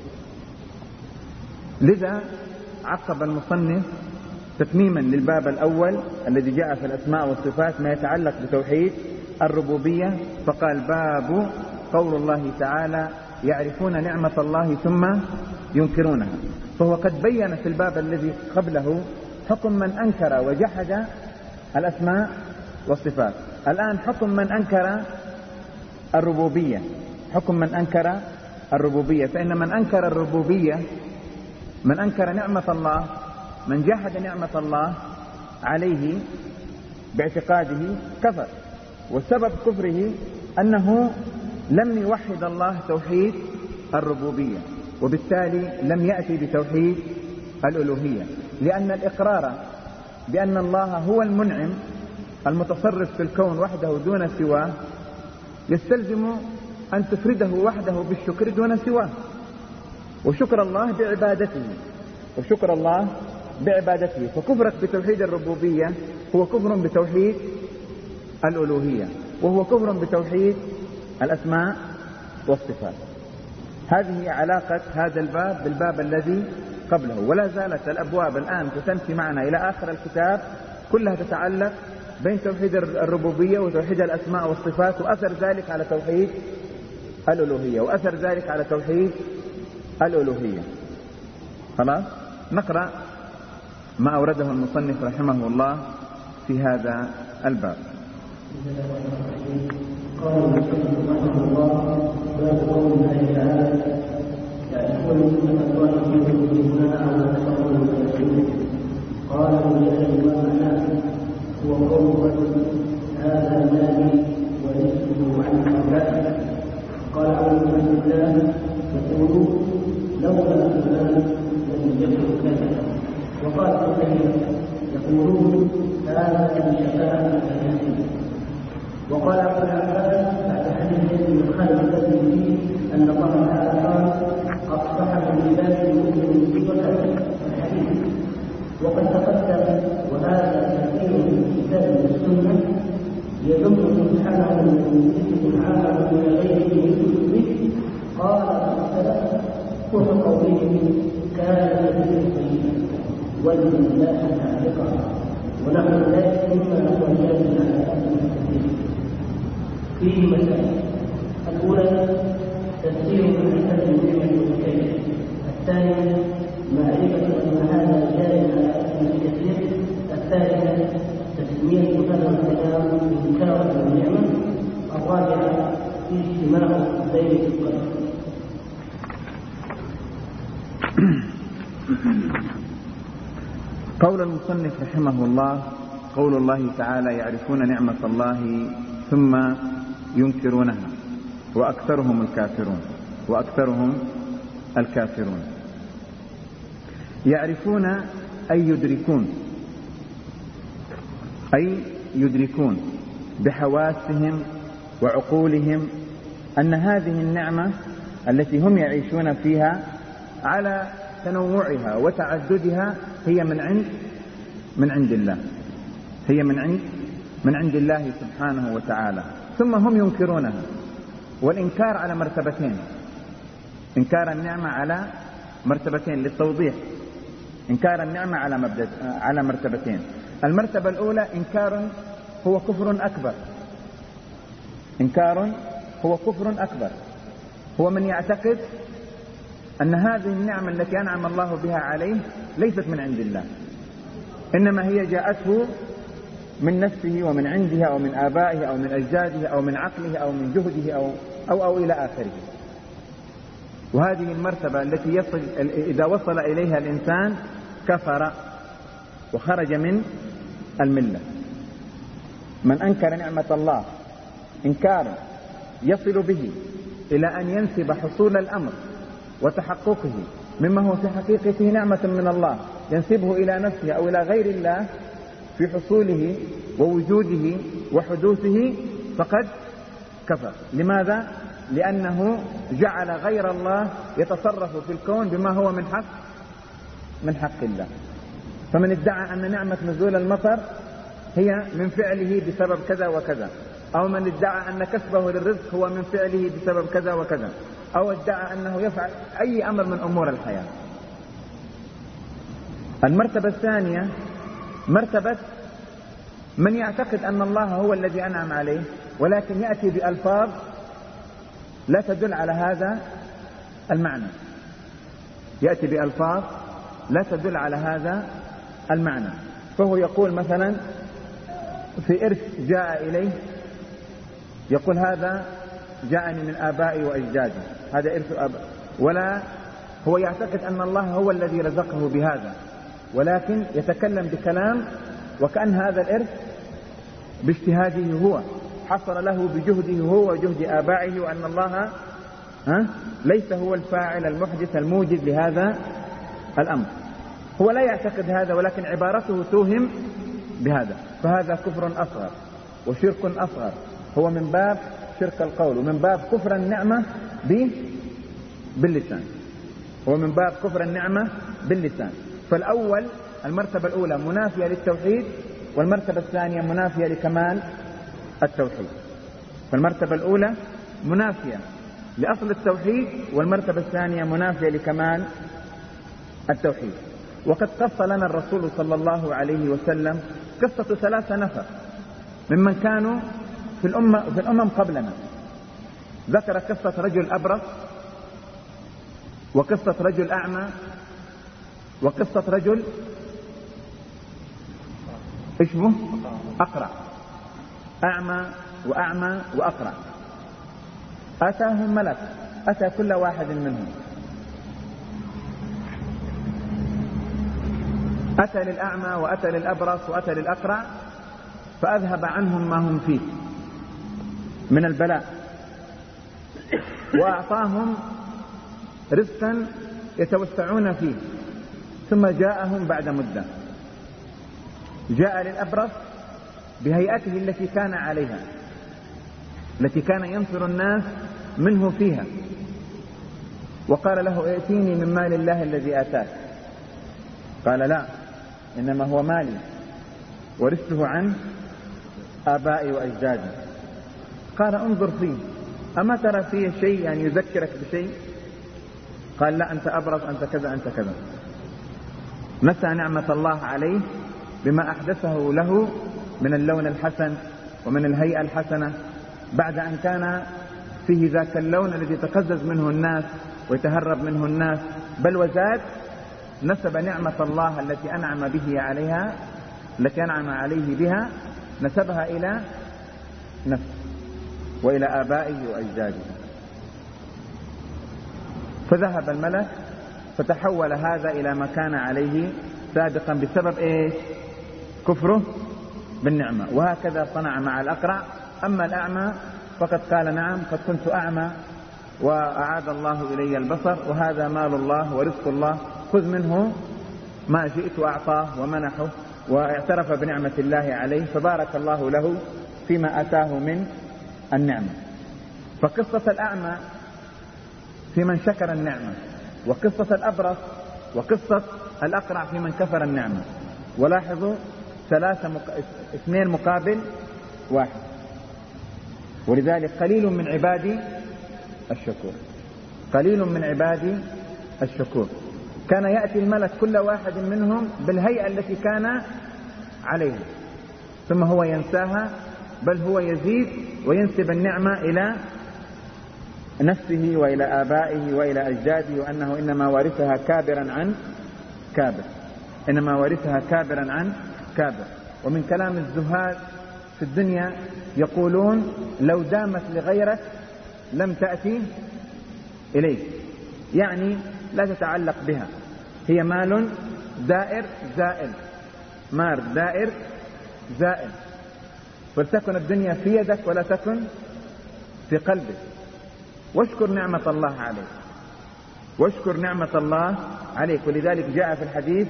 لذا عقب المصنف تتميما للباب الأول الذي جاء في الأسماء والصفات ما يتعلق بتوحيد الربوبية، فقال: باب قول الله تعالى: يعرفون نعمة الله ثم ينكرونها. فهو قد بين في الباب الذي قبله حكم من أنكر وجحد الأسماء والصفات. الآن حكم من أنكر الربوبية، حكم من أنكر الربوبية. فإن من أنكر الربوبية، من أنكر نعمة الله، من جحد نعمة الله عليه باعتقاده كفر، وسبب كفره أنه لم يوحد الله توحيد الربوبية، وبالتالي لم يأتي بتوحيد الألوهية. لأن الإقرار بأن الله هو المنعم المتصرف في الكون وحده دون سواه يستلزم أن تفرده وحده بالشكر دون سواه، وشكر الله بعبادته، وشكر الله بعبادته. فكفرك بتوحيد الربوبية هو كفر بتوحيد الألوهية، وهو كفر بتوحيد الأسماء والصفات. هذه علاقة هذا الباب بالباب الذي قبله. ولا زالت الأبواب الآن تنتهي معنا إلى آخر الكتاب كلها تتعلق بين توحيد الربوبية وتوحيد الأسماء والصفات، وأثر ذلك على توحيد الألوهية، وأثر ذلك على توحيد الألوهية. خلاص نقرأ ما أورده المصنف رحمه الله في هذا الباب. قال المصنف رحمه الله: باب قول الله تعالى: يعرفون نعمة الله يؤمنونها على تفضل المتكلمين. قال مجاهد: ومعناه هو قول رجل: هذا مالي ورزقه عن مكانه. قال أعوذ بالله يقول: لولا فلان لم يكن كذا. شفاء الناس. وقال ابو العباس بعد حديث من خالد الذي فيه ان الله تعالى قال اصبح من عبادي المؤمن بالزكاه الحديث. وقد تقدم وهذا كثير من الكتاب والسنه يذم سبحانه من اسم عام من غيره به. قال السلف كفر قوله كان بالرزق والله خالقا ونحن ذلك مما هو جاهز على فيه مسائل. الأولى تفسير الحسن النعمة والكيف. الثانية معرفة أن هذا جاهز على أسم الكثير. الثالثة تسمية هذا الكلام إنكار النعمة. الرابعة اجتماع بين القلب. قول المصنف رحمه الله: قول الله تعالى: يعرفون نعمة الله ثم ينكرونها وأكثرهم الكافرون. يعرفون أي يدركون بحواسهم وعقولهم أن هذه النعمة التي هم يعيشون فيها على تنوعها وتعددها هي من عند الله، هي من عند الله سبحانه وتعالى. ثم هم ينكرونها. والإنكار على مرتبتين: إنكار النعمة على مرتبتين للتوضيح. إنكار النعمة على مرتبتين. المرتبة الأولى إنكار هو كفر أكبر. إنكار هو كفر أكبر، هو من يعتقد أن هذه النعمة التي أنعم الله بها عليه ليست من عند الله، إنما هي جاءته من نفسه ومن عنده أو من آبائه أو من أجداده أو من عقله أو من جهده أو إلى آخره. وهذه المرتبة التي إذا وصل إليها الإنسان كفر وخرج من الملة. من أنكر نعمة الله إنكارا يصل به إلى أن ينسب حصول الأمر وتحققه مما هو في حقيقته نعمة من الله، ينسبه إلى نفسه أو إلى غير الله في حصوله ووجوده وحدوثه، فقد كفر. لماذا؟ لأنه جعل غير الله يتصرف في الكون بما هو من حق الله. فمن ادعى أن نعمة نزول المطر هي من فعله بسبب كذا وكذا، أو من ادعى أن كسبه للرزق هو من فعله بسبب كذا وكذا، أو ادعى أنه يفعل أي أمر من أمور الحياة. المرتبة الثانية مرتبة من يعتقد أن الله هو الذي أنعم عليه، ولكن يأتي بألفاظ لا تدل على هذا المعنى. يأتي بألفاظ لا تدل على هذا المعنى. فهو يقول مثلا في إرث جاء إليه، يقول هذا جاءني من آبائي وأجدادي، هذا إرث آبائي، ولا هو يعتقد أن الله هو الذي رزقه بهذا، ولكن يتكلم بكلام وكأن هذا الإرث باجتهاده هو، حصل له بجهده هو وجهد آبائه، وأن الله ليس هو الفاعل المحدث الموجد لهذا الأمر. هو لا يعتقد هذا، ولكن عبارته توهم بهذا. فهذا كفر أصغر وشرك أصغر، هو من باب شرك القول ومن باب كفر النعمة باللسان، هو من باب كفر النعمة باللسان. فالأول المرتبة الأولى منافية للتوحيد، والمرتبة الثانية منافية لكمال التوحيد. فالمرتبة الأولى منافية لأصل التوحيد، والمرتبة الثانية منافية لكمال التوحيد. وقد قص لنا الرسول صلى الله عليه وسلم قصة 3 نفر ممن كانوا في الأمم قبلنا. ذكر قصة رجل أبرص، وقصة رجل أعمى، وقصة رجل اسمه أقرع. أعمى وأعمى وأقرع. أتاهم ملك، أتى كل واحد منهم، أتى للأعمى وأتى للأبرص وأتى للأقرع، فأذهب عنهم ما هم فيه من البلاء، وأعطاهم رزقا يتوسعون فيه. ثم جاءهم بعد مدة، جاء للأبرص بهيئته التي كان عليها، التي كان ينصر الناس منه فيها، وقال له ائتيني من مال الله الذي آتاك. قال لا، إنما هو مالي ورثته عن آبائي وأجدادي. قال انظر فيه، أما ترى فيه شيء يعني يذكرك بشيء؟ قال لا، أنت أبرص، أنت كذا، أنت كذا. نسى نعمة الله عليه بما أحدثه له من اللون الحسن ومن الهيئة الحسنة، بعد أن كان فيه ذاك اللون الذي يتقزز منه الناس ويتهرب منه الناس، بل وزاد نسب نعمة الله التي أنعم به عليها، التي أنعم عليه بها، نسبها إلى نفسه وإلى آبائه وأجداده. فذهب الملك فتحول هذا إلى ما كان عليه سابقا بسبب إيش؟ كفره بالنعمة. وهكذا صنع مع الأقرع. أما الأعمى فقد قال نعم قد كنت أعمى وأعاد الله إلي البصر، وهذا مال الله ورزق الله، خذ منه ما جئت أعطاه ومنحه، واعترف بنعمة الله عليه فبارك الله له فيما أتاه من النعمة. فقصة الأعمى في من شكر النعمة، وقصة الأبرص وقصة الأقرع في من كفر النعمة. ولاحظوا اثنين مقابل واحد. ولذلك قليل من عبادي الشكور، قليل من عبادي الشكور. كان يأتي الملك كل واحد منهم بالهيئة التي كان عليها، ثم هو ينساها، بل هو يزيد وينسب النعمة إلى نفسه وإلى آبائه وإلى أجداده، وأنه إنما ورثها كابرا عن كابر، إنما ورثها كابرا عن كابر. ومن كلام الزهاد في الدنيا يقولون لو دامت لغيرك لم تأتي إليك، يعني لا تتعلق بها، هي مال دائر زائل، مال دائر زائل. فلتكن الدنيا في يدك ولا تكن في قلبك. واشكر نعمة الله عليك، واشكر نعمة الله عليك. ولذلك جاء في الحديث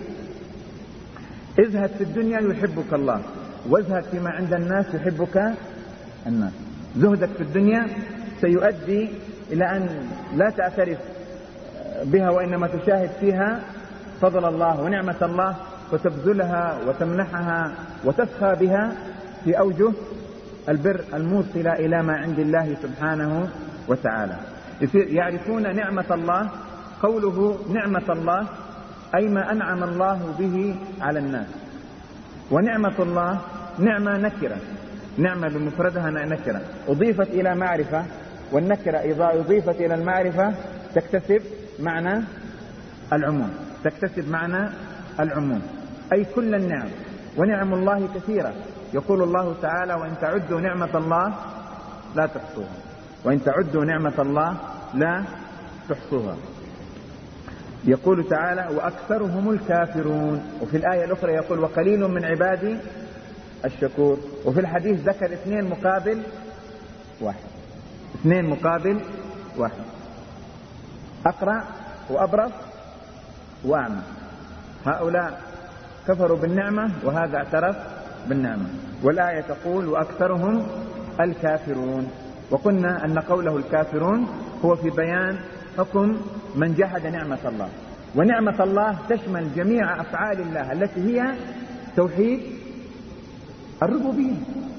ازهد في الدنيا يحبك الله، وازهد فيما عند الناس يحبك الناس. زهدك في الدنيا سيؤدي إلى أن لا تعترف بها، وإنما تشاهد فيها فضل الله ونعمة الله، وتبذلها وتمنحها وتسخى بها في أوجه البر الموصلة إلى ما عند الله سبحانه وتعالى. يعرفون نعمة الله. قوله نعمة الله أي ما أنعم الله به على الناس. ونعمة الله نعمة نكرة، نعمة بمفردها نكرة أضيفت إلى معرفة، والنكرة إذا أضيفت إلى المعرفة تكتسب معنى العموم، تكتسب معنى العموم، أي كل النعم. ونعم الله كثيرة. يقول الله تعالى وإن تعدوا نعمة الله لا تحصوها، وإن تعدوا نعمة الله لا تحصوها. يقول تعالى وأكثرهم الكافرون. وفي الآية الأخرى يقول وقليل من عبادي الشكور. وفي الحديث ذكر اثنين مقابل واحد، اثنين مقابل واحد، أقرع وأبرص وأعمى. هؤلاء كفروا بالنعمة وهذا اعترف بالنعمة. والآية تقول وأكثرهم الكافرون. وقلنا أن قوله الكافرون هو في بيان حكم من جحد نعمة الله. ونعمة الله تشمل جميع أفعال الله التي هي توحيد الربوبية.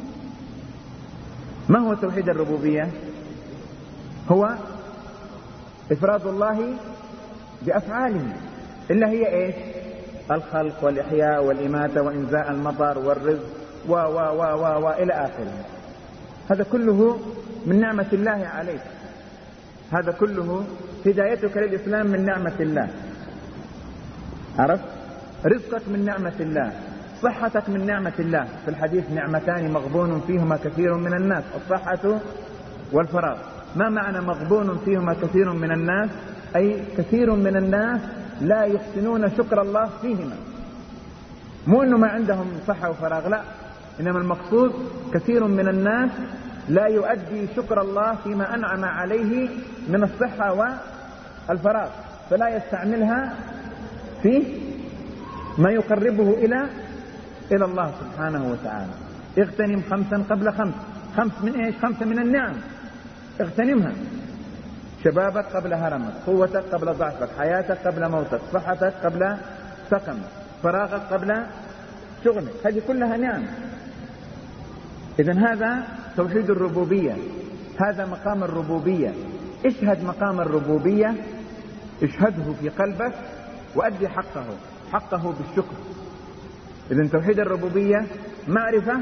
ما هو توحيد الربوبية؟ هو إفراد الله بأفعاله، إلا هي إيش؟ الخلق والإحياء والإماتة وإنزاء المطر والرزق وإلى آخره. هذا كله من نعمة الله عليك، هذا كله هدايتك للإسلام من نعمة الله. عرفت؟ رزقك من نعمة الله، صحتك من نعمة الله. في الحديث نعمتان مغبون فيهما كثير من الناس، الصحة والفراغ. ما معنى مغبون فيهما كثير من الناس؟ أي كثير من الناس لا يحسنون شكر الله فيهما. مو أنه ما عندهم صحة وفراغ، لا، إنما المقصود كثير من الناس لا يؤدي شكر الله فيما أنعم عليه من الصحة والفراغ، فلا يستعملها في ما يقربه إلى الله سبحانه وتعالى. اغتنم 5 قبل 5. 5 من ايش؟ 5 من النعم، اغتنمها. شبابك قبل هرمك، قوتك قبل ضعفك، حياتك قبل موتك، صحتك قبل سقمك، فراغك قبل شغلك، هذه كلها نعم. إذن هذا توحيد الربوبية، هذا مقام الربوبية. اشهد مقام الربوبية، اشهده في قلبك وأدي حقه بالشكر. إذن توحيد الربوبية معرفة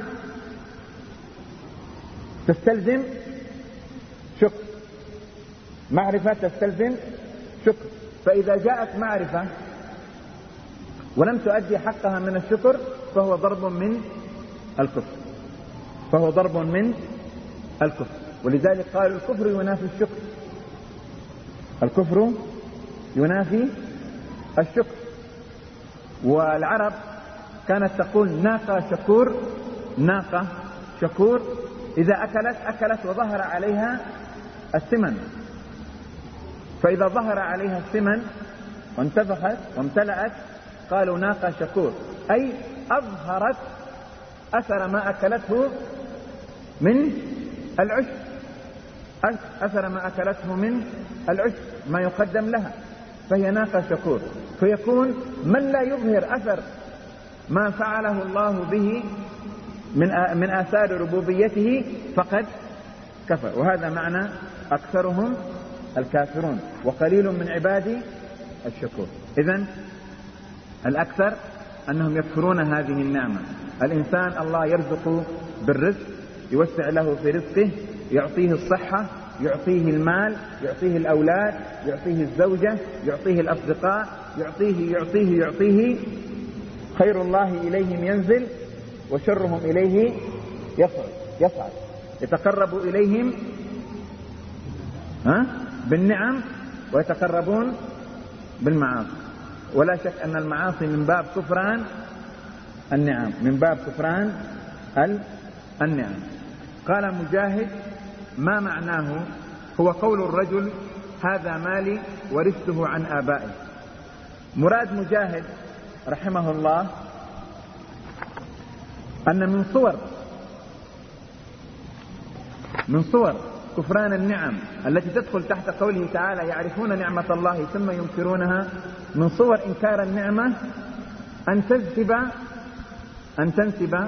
تستلزم شكر، معرفة تستلزم شكر. فإذا جاءت معرفة ولم تؤدي حقها من الشكر فهو ضرب من الكفر، فهو ضرب من الكفر. ولذلك قالوا الكفر ينافي الشكر، الكفر ينافي الشكر. والعرب كانت تقول ناقة شكور، ناقة شكور إذا أكلت وظهر عليها السمن، فإذا ظهر عليها السمن وانتفخت وامتلأت قالوا ناقة شكور، أي أظهرت أثر ما أكلته من العشب، أثر ما أكلته من العشب ما يقدم لها، فهي ناقة شكور. فيكون من لا يظهر أثر ما فعله الله به من آثار ربوبيته فقد كفر. وهذا معنى أكثرهم الكافرون وقليل من عبادي الشكور. إذن الأكثر أنهم يكفرون هذه النعمة. الإنسان الله يرزق بالرزق، يوسع له في رزقه، يعطيه الصحة، يعطيه المال، يعطيه الأولاد، يعطيه الزوجة، يعطيه الأصدقاء، يعطيه. خير الله إليهم ينزل وشرهم إليه يصعد. يتقرب إليهم بالنعم ويتقربون بالمعاصي. ولا شك أن المعاصي من باب كفران النعم، من باب كفران النعم. قال مجاهد ما معناه؟ هو قول الرجل هذا مالي ورثته عن آبائي. مراد مجاهد رحمه الله أن من صور كفران النعم التي تدخل تحت قوله تعالى يعرفون نعمة الله ثم ينكرونها، من صور إنكار النعمة أن تنسب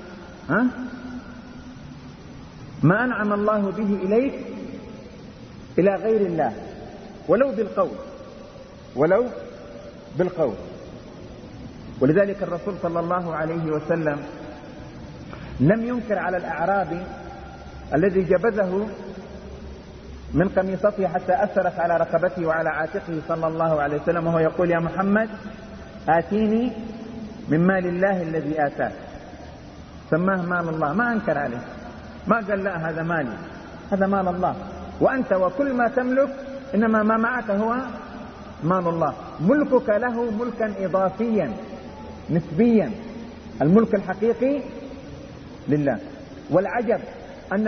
ما أنعم الله به إليك إلى غير الله ولو بالقول. ولذلك الرسول صلى الله عليه وسلم لم ينكر على الأعرابي الذي جبذه من قميصته حتى أثرت على رقبته وعلى عاتقه صلى الله عليه وسلم وهو يقول يا محمد آتيني من مال الله الذي آتاك، سماه مال الله، ما أنكر عليه، ما قال لا هذا مالي، هذا مال الله، وأنت وكل ما تملك إنما ما معك هو مال الله. ملكك له ملكا إضافيا نسبيا، الملك الحقيقي لله. والعجب أن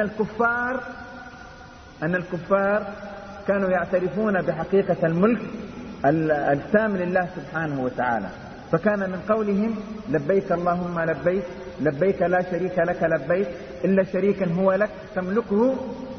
الكفار كانوا يعترفون بحقيقة الملك التام لله سبحانه وتعالى، فكان من قولهم لبيك اللهم لبيك، لبيك لا شريك لك لبيك إلا شريكا هو لك تملكه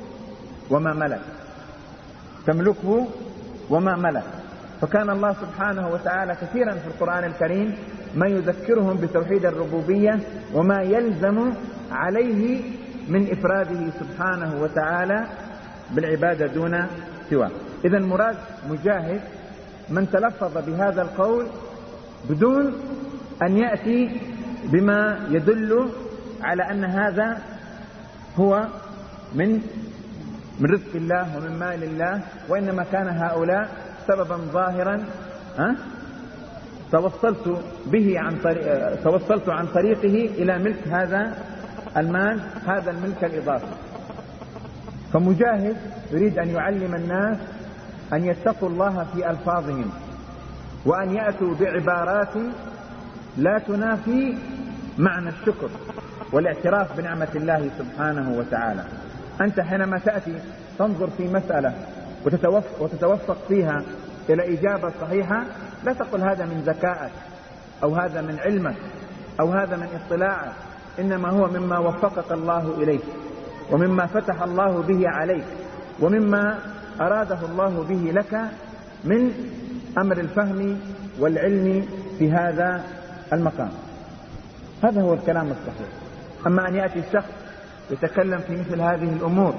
وما ملك. فكان الله سبحانه وتعالى كثيرا في القرآن الكريم ما يذكرهم بتوحيد الربوبية وما يلزم عليه من إفراده سبحانه وتعالى بالعبادة دون سواه. إذن مراد مجاهد من تلفظ بهذا القول بدون أن يأتي بما يدل على أن هذا هو من رزق الله ومن مال الله، وإنما كان هؤلاء سببا ظاهرا توصلت عن طريقه إلى ملك هذا المال، هذا الملك الإضافي. فمجاهد يريد أن يعلم الناس أن يتقوا الله في ألفاظهم وأن يأتوا بعبارات لا تنافي معنى الشكر والاعتراف بنعمة الله سبحانه وتعالى. أنت حينما تأتي تنظر في مسألة وتتوفق فيها إلى إجابة صحيحة لا تقل هذا من ذكائك أو هذا من علمك أو هذا من اطلاعك إنما هو مما وفقك الله إليه، ومما فتح الله به عليك، ومما أراده الله به لك من أمر الفهم والعلم في هذا المقام. هذا هو الكلام الصحيح. أما أن يأتي الشخص يتكلم في مثل هذه الأمور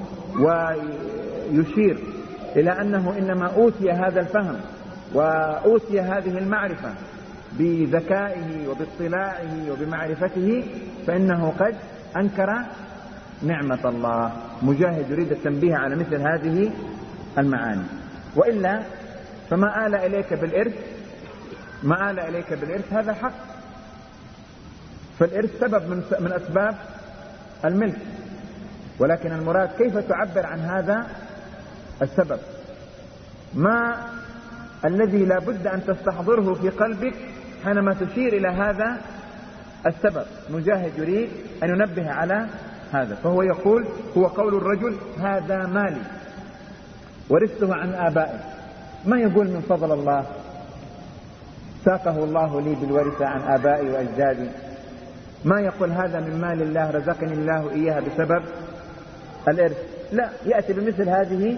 ويشير إلى أنه إنما أوتي هذا الفهم وأوتي هذه المعرفة بذكائه وباطلاعه وبمعرفته، فإنه قد أنكر نعمة الله. مجاهد يريد التنبيه على مثل هذه المعاني، وإلا فما آل إليك بالإرث، ما آل إليك بالإرث هذا حق، فالإرث سبب من أسباب الملك، ولكن المراد كيف تعبر عن هذا السبب، ما الذي لا بد أن تستحضره في قلبك حينما تشير إلى هذا السبب. مجاهد يريد أن ينبه على هذا، فهو يقول هو قول الرجل هذا مالي ورثته عن آبائي، ما يقول من فضل الله ساقه الله لي بالورثة عن آبائي وأجدادي، ما يقول هذا من مال الله رزقني الله إياها بسبب الإرث، لا، يأتي بمثل هذه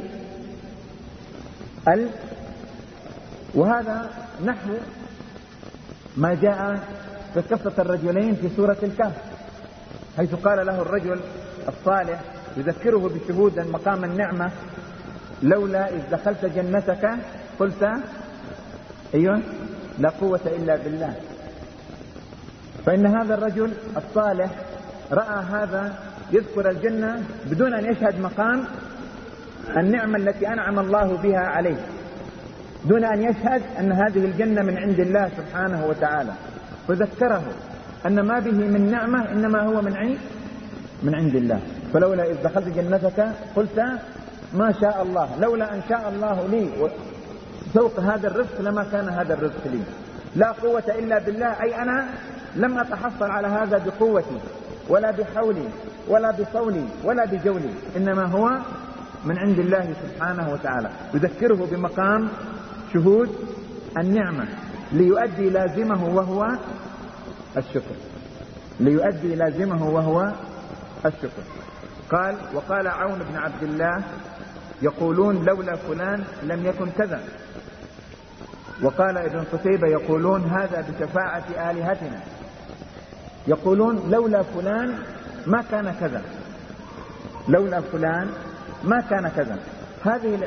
وهذا نحو ما جاء في قصة الرجلين في سورة الكهف، حيث قال له الرجل الصالح يذكره بشهود مقام النعمة لولا إذ دخلت جنتك قلت أيوة لا قوة إلا بالله. فإن هذا الرجل الصالح رأى هذا يذكر الجنة بدون أن يشهد مقام النعمة التي أنعم الله بها عليه، دون أن يشهد أن هذه الجنة من عند الله سبحانه وتعالى، فذكره أن ما به من نعمة إنما هو من عند الله. فلولا إذ دخلت جنتك قلت ما شاء الله، لولا أن شاء الله لي سوق هذا الرزق لما كان هذا الرزق لي، لا قوة إلا بالله، أي أنا لم أتحصل على هذا بقوتي ولا بحولي ولا بصولي ولا بجولي، إنما هو من عند الله سبحانه وتعالى. يذكره بمقام شهود النعمة ليؤدي لازمه وهو الشكر، ليؤدي لازمه وهو الشكر. قال وقال عون بن عبد الله يقولون لولا فلان لم يكن كذا، وقال ابن قتيبة يقولون هذا بشفاعة آلهتنا، يقولون لولا فلان ما كان كذا، لولا فلان ما كان كذا. هذه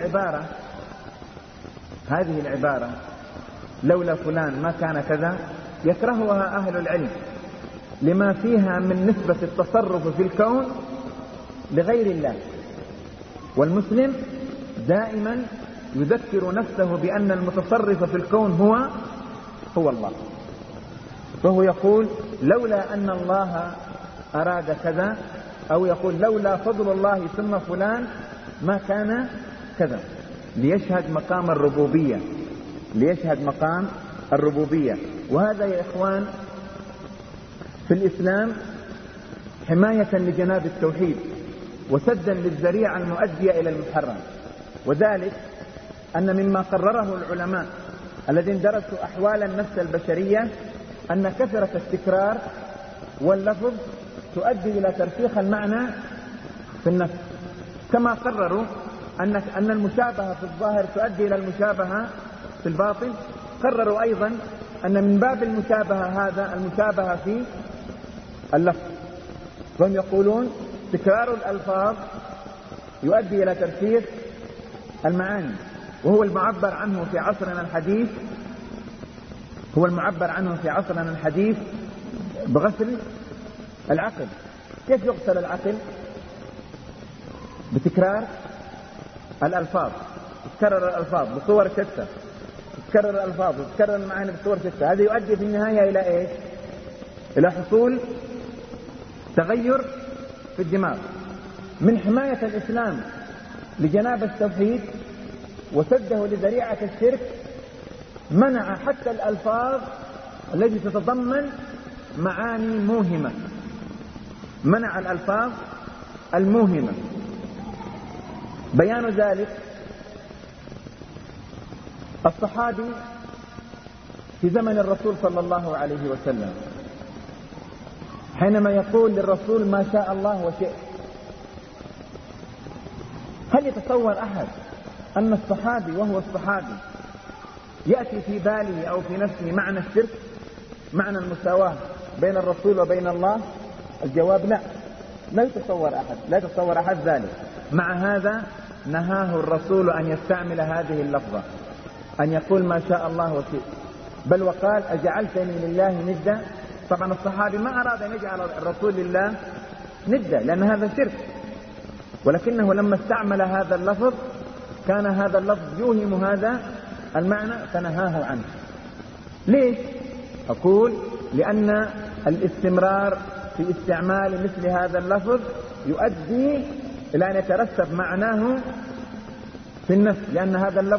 العبارة لولا فلان ما كان كذا يكرهها أهل العلم لما فيها من نسبة التصرف في الكون لغير الله، والمسلم دائما يذكر نفسه بأن المتصرف في الكون هو الله، فهو يقول لولا أن الله أراد كذا، أو يقول لولا فضل الله ثم فلان ما كان كذا، ليشهد مقام الربوبية، ليشهد مقام الربوبية. وهذا يا إخوان في الإسلام حماية لجناب التوحيد وسدا للذريعة المؤدية إلى المحرم، وذلك أن مما قرره العلماء الذين درسوا أحوال النفس البشرية أن كثرة التكرار واللفظ تؤدي إلى ترسيخ المعنى في النفس، كما قرروا أن المشابهة في الظاهر تؤدي إلى المشابهة في الباطن، قرروا أيضا أن من باب المشابهة هذا المشابهة في اللفظ، فهم يقولون تكرار الألفاظ يؤدي إلى ترسيخ المعاني، وهو المعبر عنه في عصرنا الحديث، هو المعبر عنه في عصرنا الحديث بغسل العقل. كيف يغسل العقل؟ بتكرار الألفاظ، تكرر الألفاظ بصور شتى، تكرر الألفاظ وتكرر المعاني بصور شتى، هذا يؤدي في النهاية إلى إيش؟ إلى حصول تغير في الدماغ. من حماية الإسلام لجناب التوحيد وسده لذريعة الشرك منع حتى الألفاظ التي تتضمن معاني موهمة، منع الألفاظ الموهمة. بيان ذلك الصحابي في زمن الرسول صلى الله عليه وسلم حينما يقول للرسول ما شاء الله وشئت. هل يتصور أحد أن الصحابي وهو الصحابي يأتي في باله أو في نفسه معنى الشرك، معنى المساواة بين الرسول وبين الله؟ الجواب لا، لا يتصور أحد ذلك. مع هذا نهاه الرسول أن يستعمل هذه اللفظة، أن يقول ما شاء الله وشئت، بل وقال أجعلتني لله ندا. طبعا الصحابي ما أراد أن يجعل الرسول لله ندا لأن هذا شرك، ولكنه لما استعمل هذا اللفظ كان هذا اللفظ يوهم هذا المعنى فنهاه عنه. ليش؟ أقول لأن الاستمرار في استعمال مثل هذا اللفظ يؤدي إلى أن يترسب معناه في النفس، لأن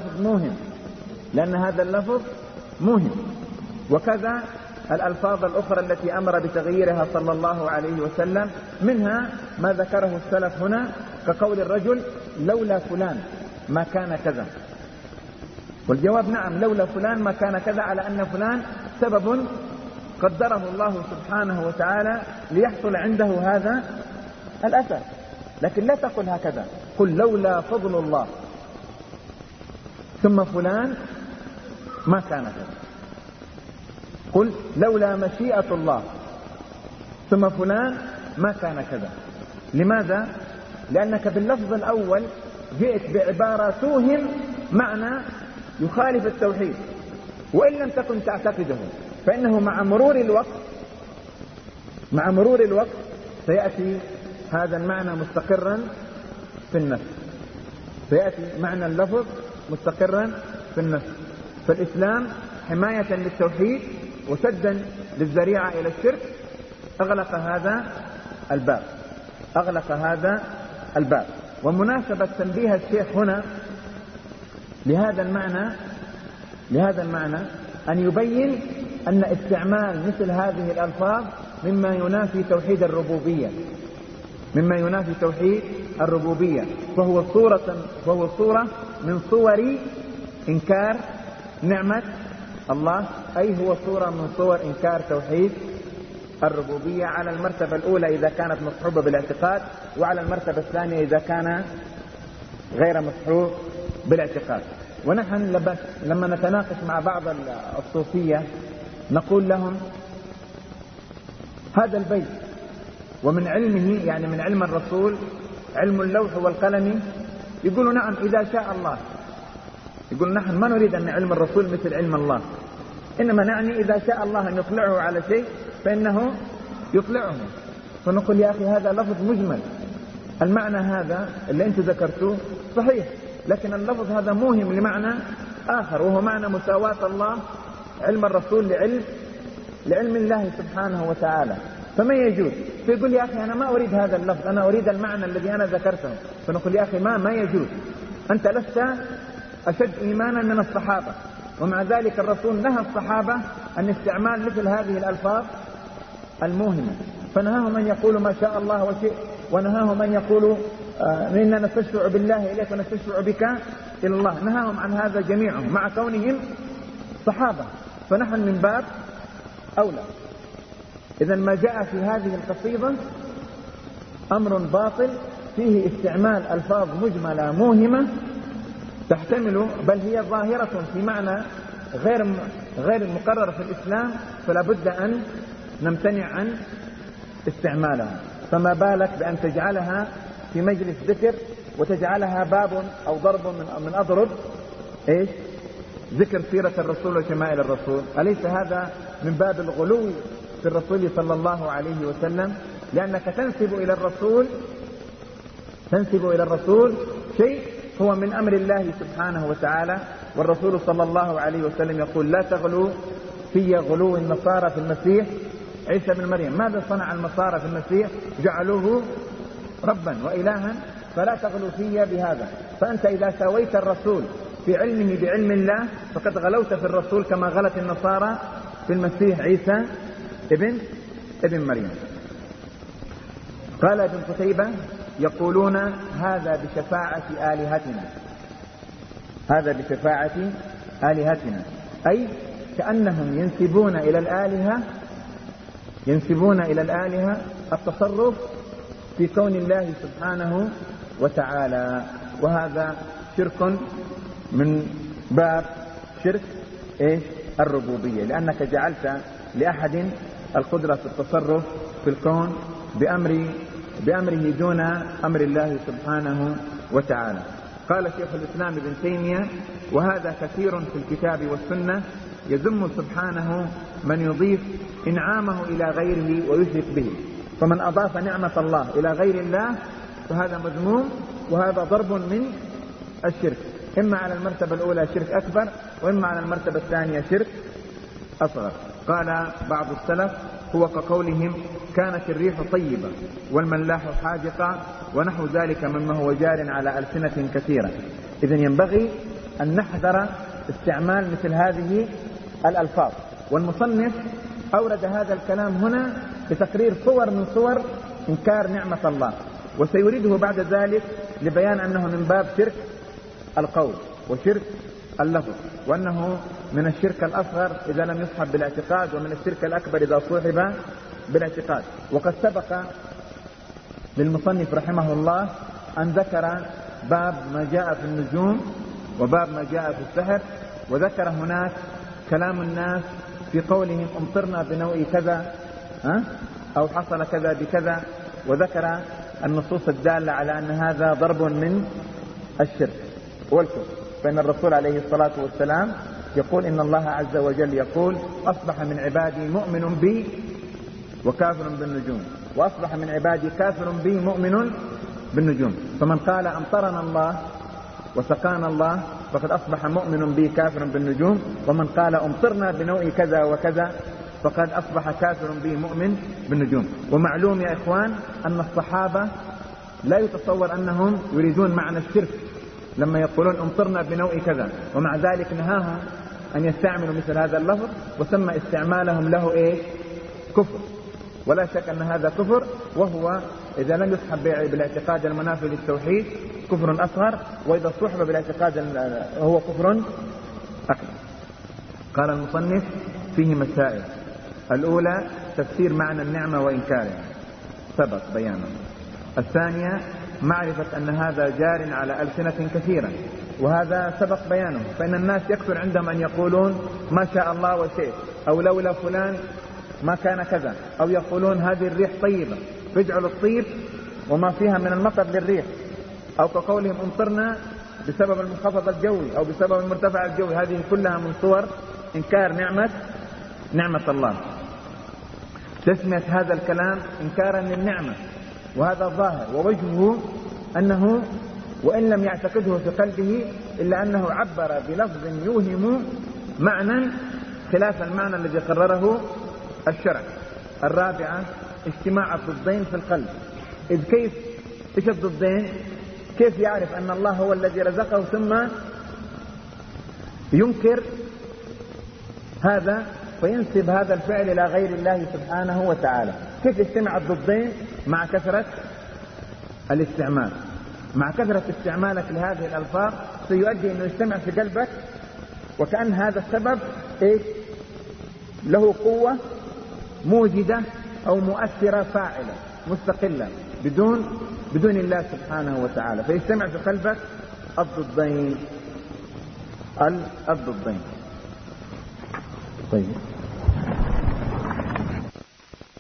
هذا اللفظ موهم. وكذا الألفاظ الأخرى التي أمر بتغييرها صلى الله عليه وسلم، منها ما ذكره السلف هنا كقول الرجل لولا فلان ما كان كذا. والجواب نعم، لولا فلان ما كان كذا، على أن فلان سبب قدره الله سبحانه وتعالى ليحصل عنده هذا الأثر. لكن لا تقل هكذا، قل لولا فضل الله ثم فلان ما كان كذا. قل لولا مشيئة الله ثم فلان ما كان كذا. لماذا؟ لأنك باللفظ الأول جئت بعبارة توهم معنى يخالف التوحيد، وإن لم تكن تعتقده، فإنه مع مرور الوقت سيأتي هذا المعنى مستقرا في النفس، سيأتي معنى اللفظ مستقرا في النفس. فالإسلام حماية للتوحيد وسدا للذريعة إلى الشرك أغلق هذا الباب. ومناسبة تنبيه الشيخ هنا لهذا المعنى أن يبين أن استعمال مثل هذه الألفاظ مما ينافي توحيد الربوبية، فهو صورة من صور إنكار نعمة الله، أي هو صورة من صور إنكار توحيد الربوبية على المرتبة الأولى إذا كانت مصحوبة بالاعتقاد، وعلى المرتبة الثانية إذا كان غير مصحوب بالاعتقاد. ونحن لما نتناقش مع بعض الصوفية نقول لهم هذا البيت ومن علمه، يعني من علم الرسول، علم اللوح والقلم، يقولوا نعم إذا شاء الله. يقول نحن ما نريد أن علم الرسول مثل علم الله، إنما نعني إذا شاء الله أن يطلعه على شيء فإنه يطلعه. فنقول يا أخي هذا لفظ مجمل، المعنى هذا اللي أنت ذكرته صحيح، لكن اللفظ هذا موهم لمعنى آخر، وهو معنى مساواة الله علم الرسول لعلم الله سبحانه وتعالى، فما يجوز. فيقول يا أخي أنا ما أريد هذا اللفظ، أنا أريد المعنى الذي أنا ذكرته. فنقول يا أخي ما يجوز، أنت لست أشد إيمانا من الصحابة، ومع ذلك الرسول نهى الصحابة عن استعمال مثل هذه الألفاظ الموهمة، فنهاهم أن يقولوا ما شاء الله وشئت، ونهاهم أن يقولوا إننا نستشفع بالله إليك ونستشفع بك إلى الله، نهاهم عن هذا جميعهم مع كونهم صحابة. فنحن من باب أولى. إذا ما جاء في هذه القصيدة أمر باطل فيه استعمال ألفاظ مجملة موهمة تحتمل، بل هي ظاهرة في معنى غير مقرر في الإسلام، فلا بد أن نمتنع عن استعمالها. فما بالك بأن تجعلها في مجلس ذكر وتجعلها باب أو ضرب من أضرب إيش؟ ذكر سيرة الرسول وشمائل الرسول. أليس هذا من باب الغلو في الرسول صلى الله عليه وسلم؟ لأنك تنسب إلى الرسول شيء هو من أمر الله سبحانه وتعالى، والرسول صلى الله عليه وسلم يقول لا تغلوا في غلو النصارى في المسيح عيسى بن مريم. ماذا صنع النصارى في المسيح؟ جعلوه ربا وإلها، فلا تغلوا في بهذا. فأنت إذا ساويت الرسول في علمه بعلم الله فقد غلوت في الرسول كما غلت النصارى في المسيح عيسى ابن مريم. قال ابن قتيبة يقولون هذا بشفاعة آلهتنا، أي كأنهم ينسبون إلى الآلهة، ينسبون إلى الآلهة التصرف في كون الله سبحانه وتعالى، وهذا شرك من باب شرك الربوبية، لأنك جعلت لأحد القدرة في التصرف في الكون بأمره دون أمر الله سبحانه وتعالى. قال شيخ الإسلام ابن تيمية: وهذا كثير في الكتاب والسنة، يذم سبحانه من يضيف إنعامه إلى غيره ويشرك به. فمن أضاف نعمة الله إلى غير الله فهذا مذموم، وهذا ضرب من الشرك، إما على المرتبة الأولى شرك أكبر، وإما على المرتبة الثانية شرك أصغر. قال بعض السلف: هو كقولهم: كانت الريح طيبة والملاح حاجقا، ونحو ذلك مما هو جار على ألسنة كثيرة. إذن ينبغي أن نحذر استعمال مثل هذه الألفاظ. والمصنف أورد هذا الكلام هنا لتقرير صور من صور إنكار نعمة الله، وسيريده بعد ذلك لبيان أنه من باب شرك القول وشرك اللفظ، وأنه من الشرك الأصغر إذا لم يصحب بالاعتقاد، ومن الشرك الأكبر إذا صحب بالاعتقاد. وقد سبق للمصنف رحمه الله أن ذكر باب ما جاء في النجوم وباب ما جاء في السحر، وذكر هناك كلام الناس في قولهم: امطرنا بنوء كذا أو حصل كذا بكذا، وذكر النصوص الدالة على أن هذا ضرب من الشرك والكفر. فإن الرسول عليه الصلاة والسلام يقول: إن الله عز وجل يقول: أصبح من عبادي مؤمن بي وكافر بالنجوم، وأصبح من عبادي كافر بي مؤمن بالنجوم. فمن قال أمطرنا الله وسقانا الله فقد أصبح مؤمن بي كافر بالنجوم، ومن قال أمطرنا بنوء كذا وكذا فقد أصبح كافر بي مؤمن بالنجوم. ومعلوم يا إخوان أن الصحابة لا يتصور أنهم يريدون معنى الشرك لما يقولون أمطرنا بنوء كذا، ومع ذلك نهاهم أن يستعملوا مثل هذا اللفظ، وسمى استعمالهم له كفر. ولا شك أن هذا كفر، وهو إذا لم يصحب بالاعتقاد المنافي للتوحيد كفر أصغر، وإذا صحب بالاعتقاد هو كفر أكبر. قال المصنف: فيه مسائل. الأولى تفسير معنى النعمة وإنكارها، سبق بيانه. الثانية معرفة أن هذا جار على ألسنة كثيرة، وهذا سبق بيانه. فإن الناس يكثر عندهم أن يقولون ما شاء الله وشيء، أو لولا فلان ما كان كذا، أو يقولون هذه الريح طيبة فاجعل الطيب وما فيها من المطر للريح، أو كقولهم امطرنا بسبب المنخفض الجوي أو بسبب المرتفع الجوي. هذه كلها من صور إنكار نعمة الله. تسمية هذا الكلام إنكارا للنعمة، وهذا ظاهر، ووجهه أنه وإن لم يعتقده في قلبه إلا أنه عبر بلفظ يوهم معنى خلاف المعنى الذي قرره الشرع. الرابعة اجتماع الضدين في القلب. إذ كيف إيش الضدين؟ كيف يعرف أن الله هو الذي رزقه ثم ينكر هذا فينسب هذا الفعل إلى غير الله سبحانه وتعالى؟ كيف يجتمع الضدين مع كثرة الاستعمال؟ مع كثرة استعمالك لهذه الألفاظ سيؤدي أنه يجتمع في قلبك، وكأن هذا السبب له قوة موجدة أو مؤثرة فاعلة مستقلة بدون الله سبحانه وتعالى، فيجتمع في قلبك الضدين. طيب.